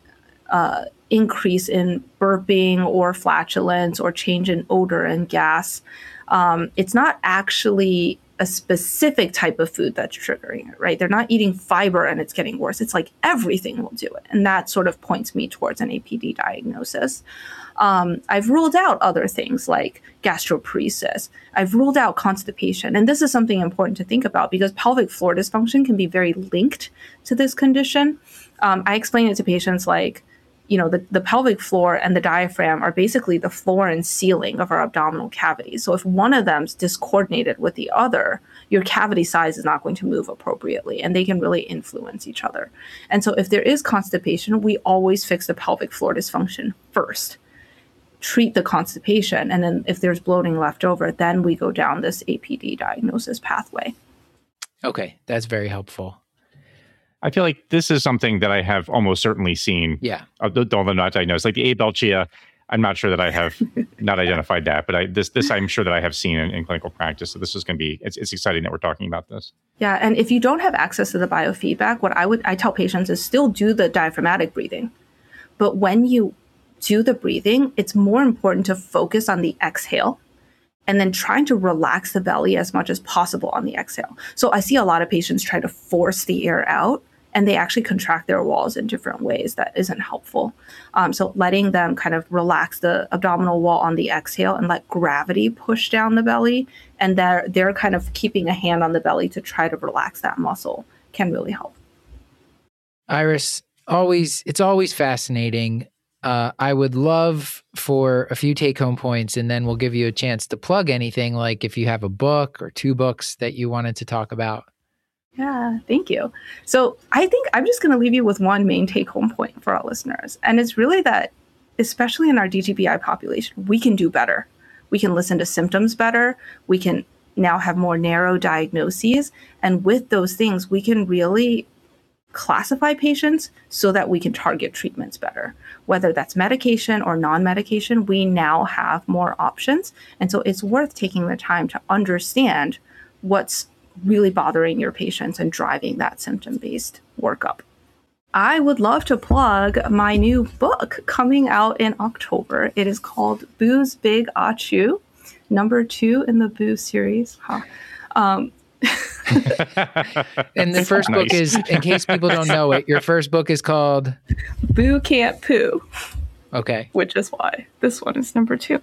D: increase in burping or flatulence or change in odor and gas. It's not actually a specific type of food that's triggering it, right? They're not eating fiber and it's getting worse. It's like everything will do it. And that sort of points me towards an APD diagnosis. I've ruled out other things like gastroparesis. I've ruled out constipation. And this is something important to think about because pelvic floor dysfunction can be very linked to this condition. I explain it to patients like, the pelvic floor and the diaphragm are basically the floor and ceiling of our abdominal cavity. So if one of them's discoordinated with the other, your cavity size is not going to move appropriately, and they can really influence each other. And so if there is constipation, we always fix the pelvic floor dysfunction first, treat the constipation, and then if there's bloating left over, then we go down this APD diagnosis pathway.
A: Okay, that's very helpful.
B: I feel like this is something that I have almost certainly seen.
A: Yeah.
B: Although not diagnosed. Like the abelchia, I'm not sure that I have not identified that, but this I'm sure that I have seen in clinical practice. So this is going to be, it's exciting that we're talking about this.
D: Yeah. And if you don't have access to the biofeedback, what I tell patients is still do the diaphragmatic breathing. But when you do the breathing, it's more important to focus on the exhale and then trying to relax the belly as much as possible on the exhale. So I see a lot of patients try to force the air out, and they actually contract their walls in different ways that isn't helpful. So letting them kind of relax the abdominal wall on the exhale and let gravity push down the belly, and they're kind of keeping a hand on the belly to try to relax that muscle can really help.
A: Iris, it's always fascinating. I would love for a few take-home points, and then we'll give you a chance to plug anything, like if you have a book or 2 books that you wanted to talk about.
D: Yeah, thank you. So I think I'm just going to leave you with one main take-home point for our listeners. And it's really that, especially in our DGBI population, we can do better. We can listen to symptoms better. We can now have more narrow diagnoses. And with those things, we can really classify patients so that we can target treatments better. Whether that's medication or non-medication, we now have more options. And so it's worth taking the time to understand what's really bothering your patients and driving that symptom-based workup. I would love to plug my new book coming out in October. It is called Boo's Big Ah Chew, number 2 in the Boo series.
A: And the first book is, in case people don't know it, your first book is called
D: Boo Can't Poo.
A: Okay.
D: Which is why this one is number 2.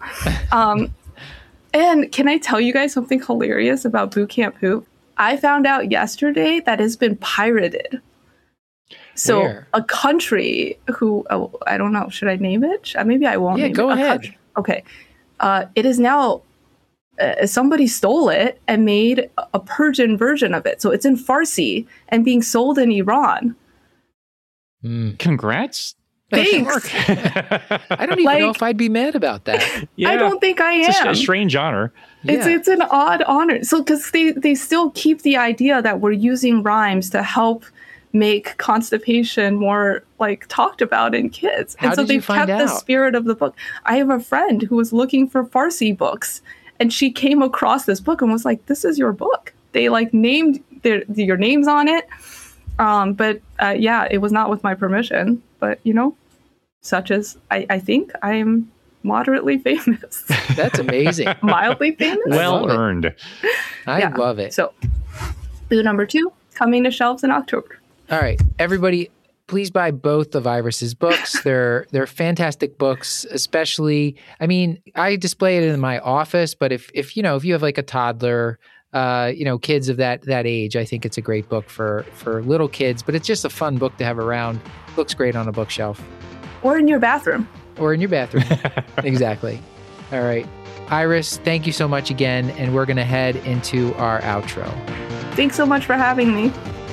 D: And can I tell you guys something hilarious about Boo Can't Poo? I found out yesterday that it's been pirated. So
A: Where?
D: A country who, I don't know, should I name it? Maybe I won't name it.
A: Yeah, go ahead.
D: Okay. It is now, somebody stole it and made a Persian version of it. So it's in Farsi and being sold in Iran.
B: Congrats.
D: Thanks.
A: I don't even know if I'd be mad about that.
B: Yeah,
D: I don't think I am.
B: It's a strange honor.
D: It's an odd honor. So because they still keep the idea that we're using rhymes to help make constipation more like talked about in kids.
A: How
D: and so
A: did you
D: they've
A: find
D: kept the
A: out?
D: spirit of the book. I have a friend who was looking for Farsi books, and she came across this book and was like, this is your book. They like named your names on it. But it was not with my permission. But, such as I think I am moderately famous.
A: That's amazing.
D: Mildly famous.
B: Well earned.
A: I love it.
D: So, Boo number 2 coming to shelves in October.
A: All right, everybody, please buy both of Iris's books. They're fantastic books, especially, I mean, I display it in my office, but if you have like a toddler, kids of that age. I think it's a great book for little kids, but it's just a fun book to have around. Looks great on a bookshelf.
D: Or in your bathroom.
A: Exactly. All right. Iris, thank you so much again, and we're going to head into our outro.
D: Thanks so much for having me.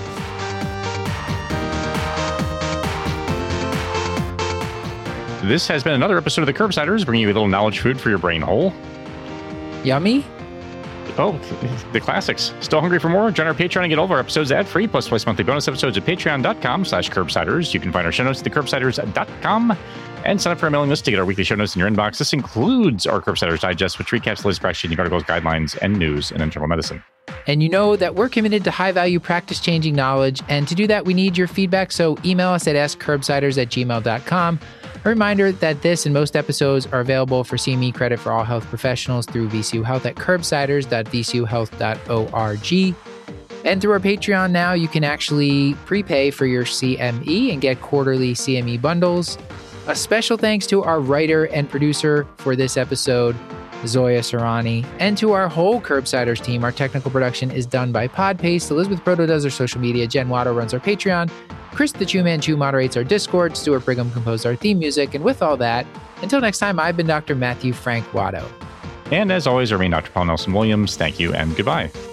B: This has been another episode of The Curbsiders, bringing you a little knowledge food for your brain hole.
A: Yummy?
B: Oh, the classics. Still hungry for more? Join our Patreon and get all of our episodes ad-free, plus twice monthly bonus episodes at patreon.com/curbsiders. You can find our show notes at thecurbsiders.com and sign up for our mailing list to get our weekly show notes in your inbox. This includes our Curbsiders Digest, which recaps the latest practice-changing articles, guidelines, and news in internal medicine.
A: And you know that we're committed to high-value, practice-changing knowledge, and to do that, we need your feedback, so email us at askcurbsiders@gmail.com. A reminder that this and most episodes are available for CME credit for all health professionals through VCU Health at curbsiders.vcuhealth.org. And through our Patreon now, you can actually prepay for your CME and get quarterly CME bundles. A special thanks to our writer and producer for this episode, Zoya Sarani, and to our whole Curbsiders team. Our technical production is done by Podpaste. Elizabeth Proto does our social media. Jen Watto runs our Patreon. Chris the Chew Man Chew moderates our Discord. Stuart Brigham composed our theme music. And with all that, until next time, I've been Dr. Matthew Frank Watto.
B: And as always, I remain Dr. Paul Nelson Williams. Thank you and goodbye.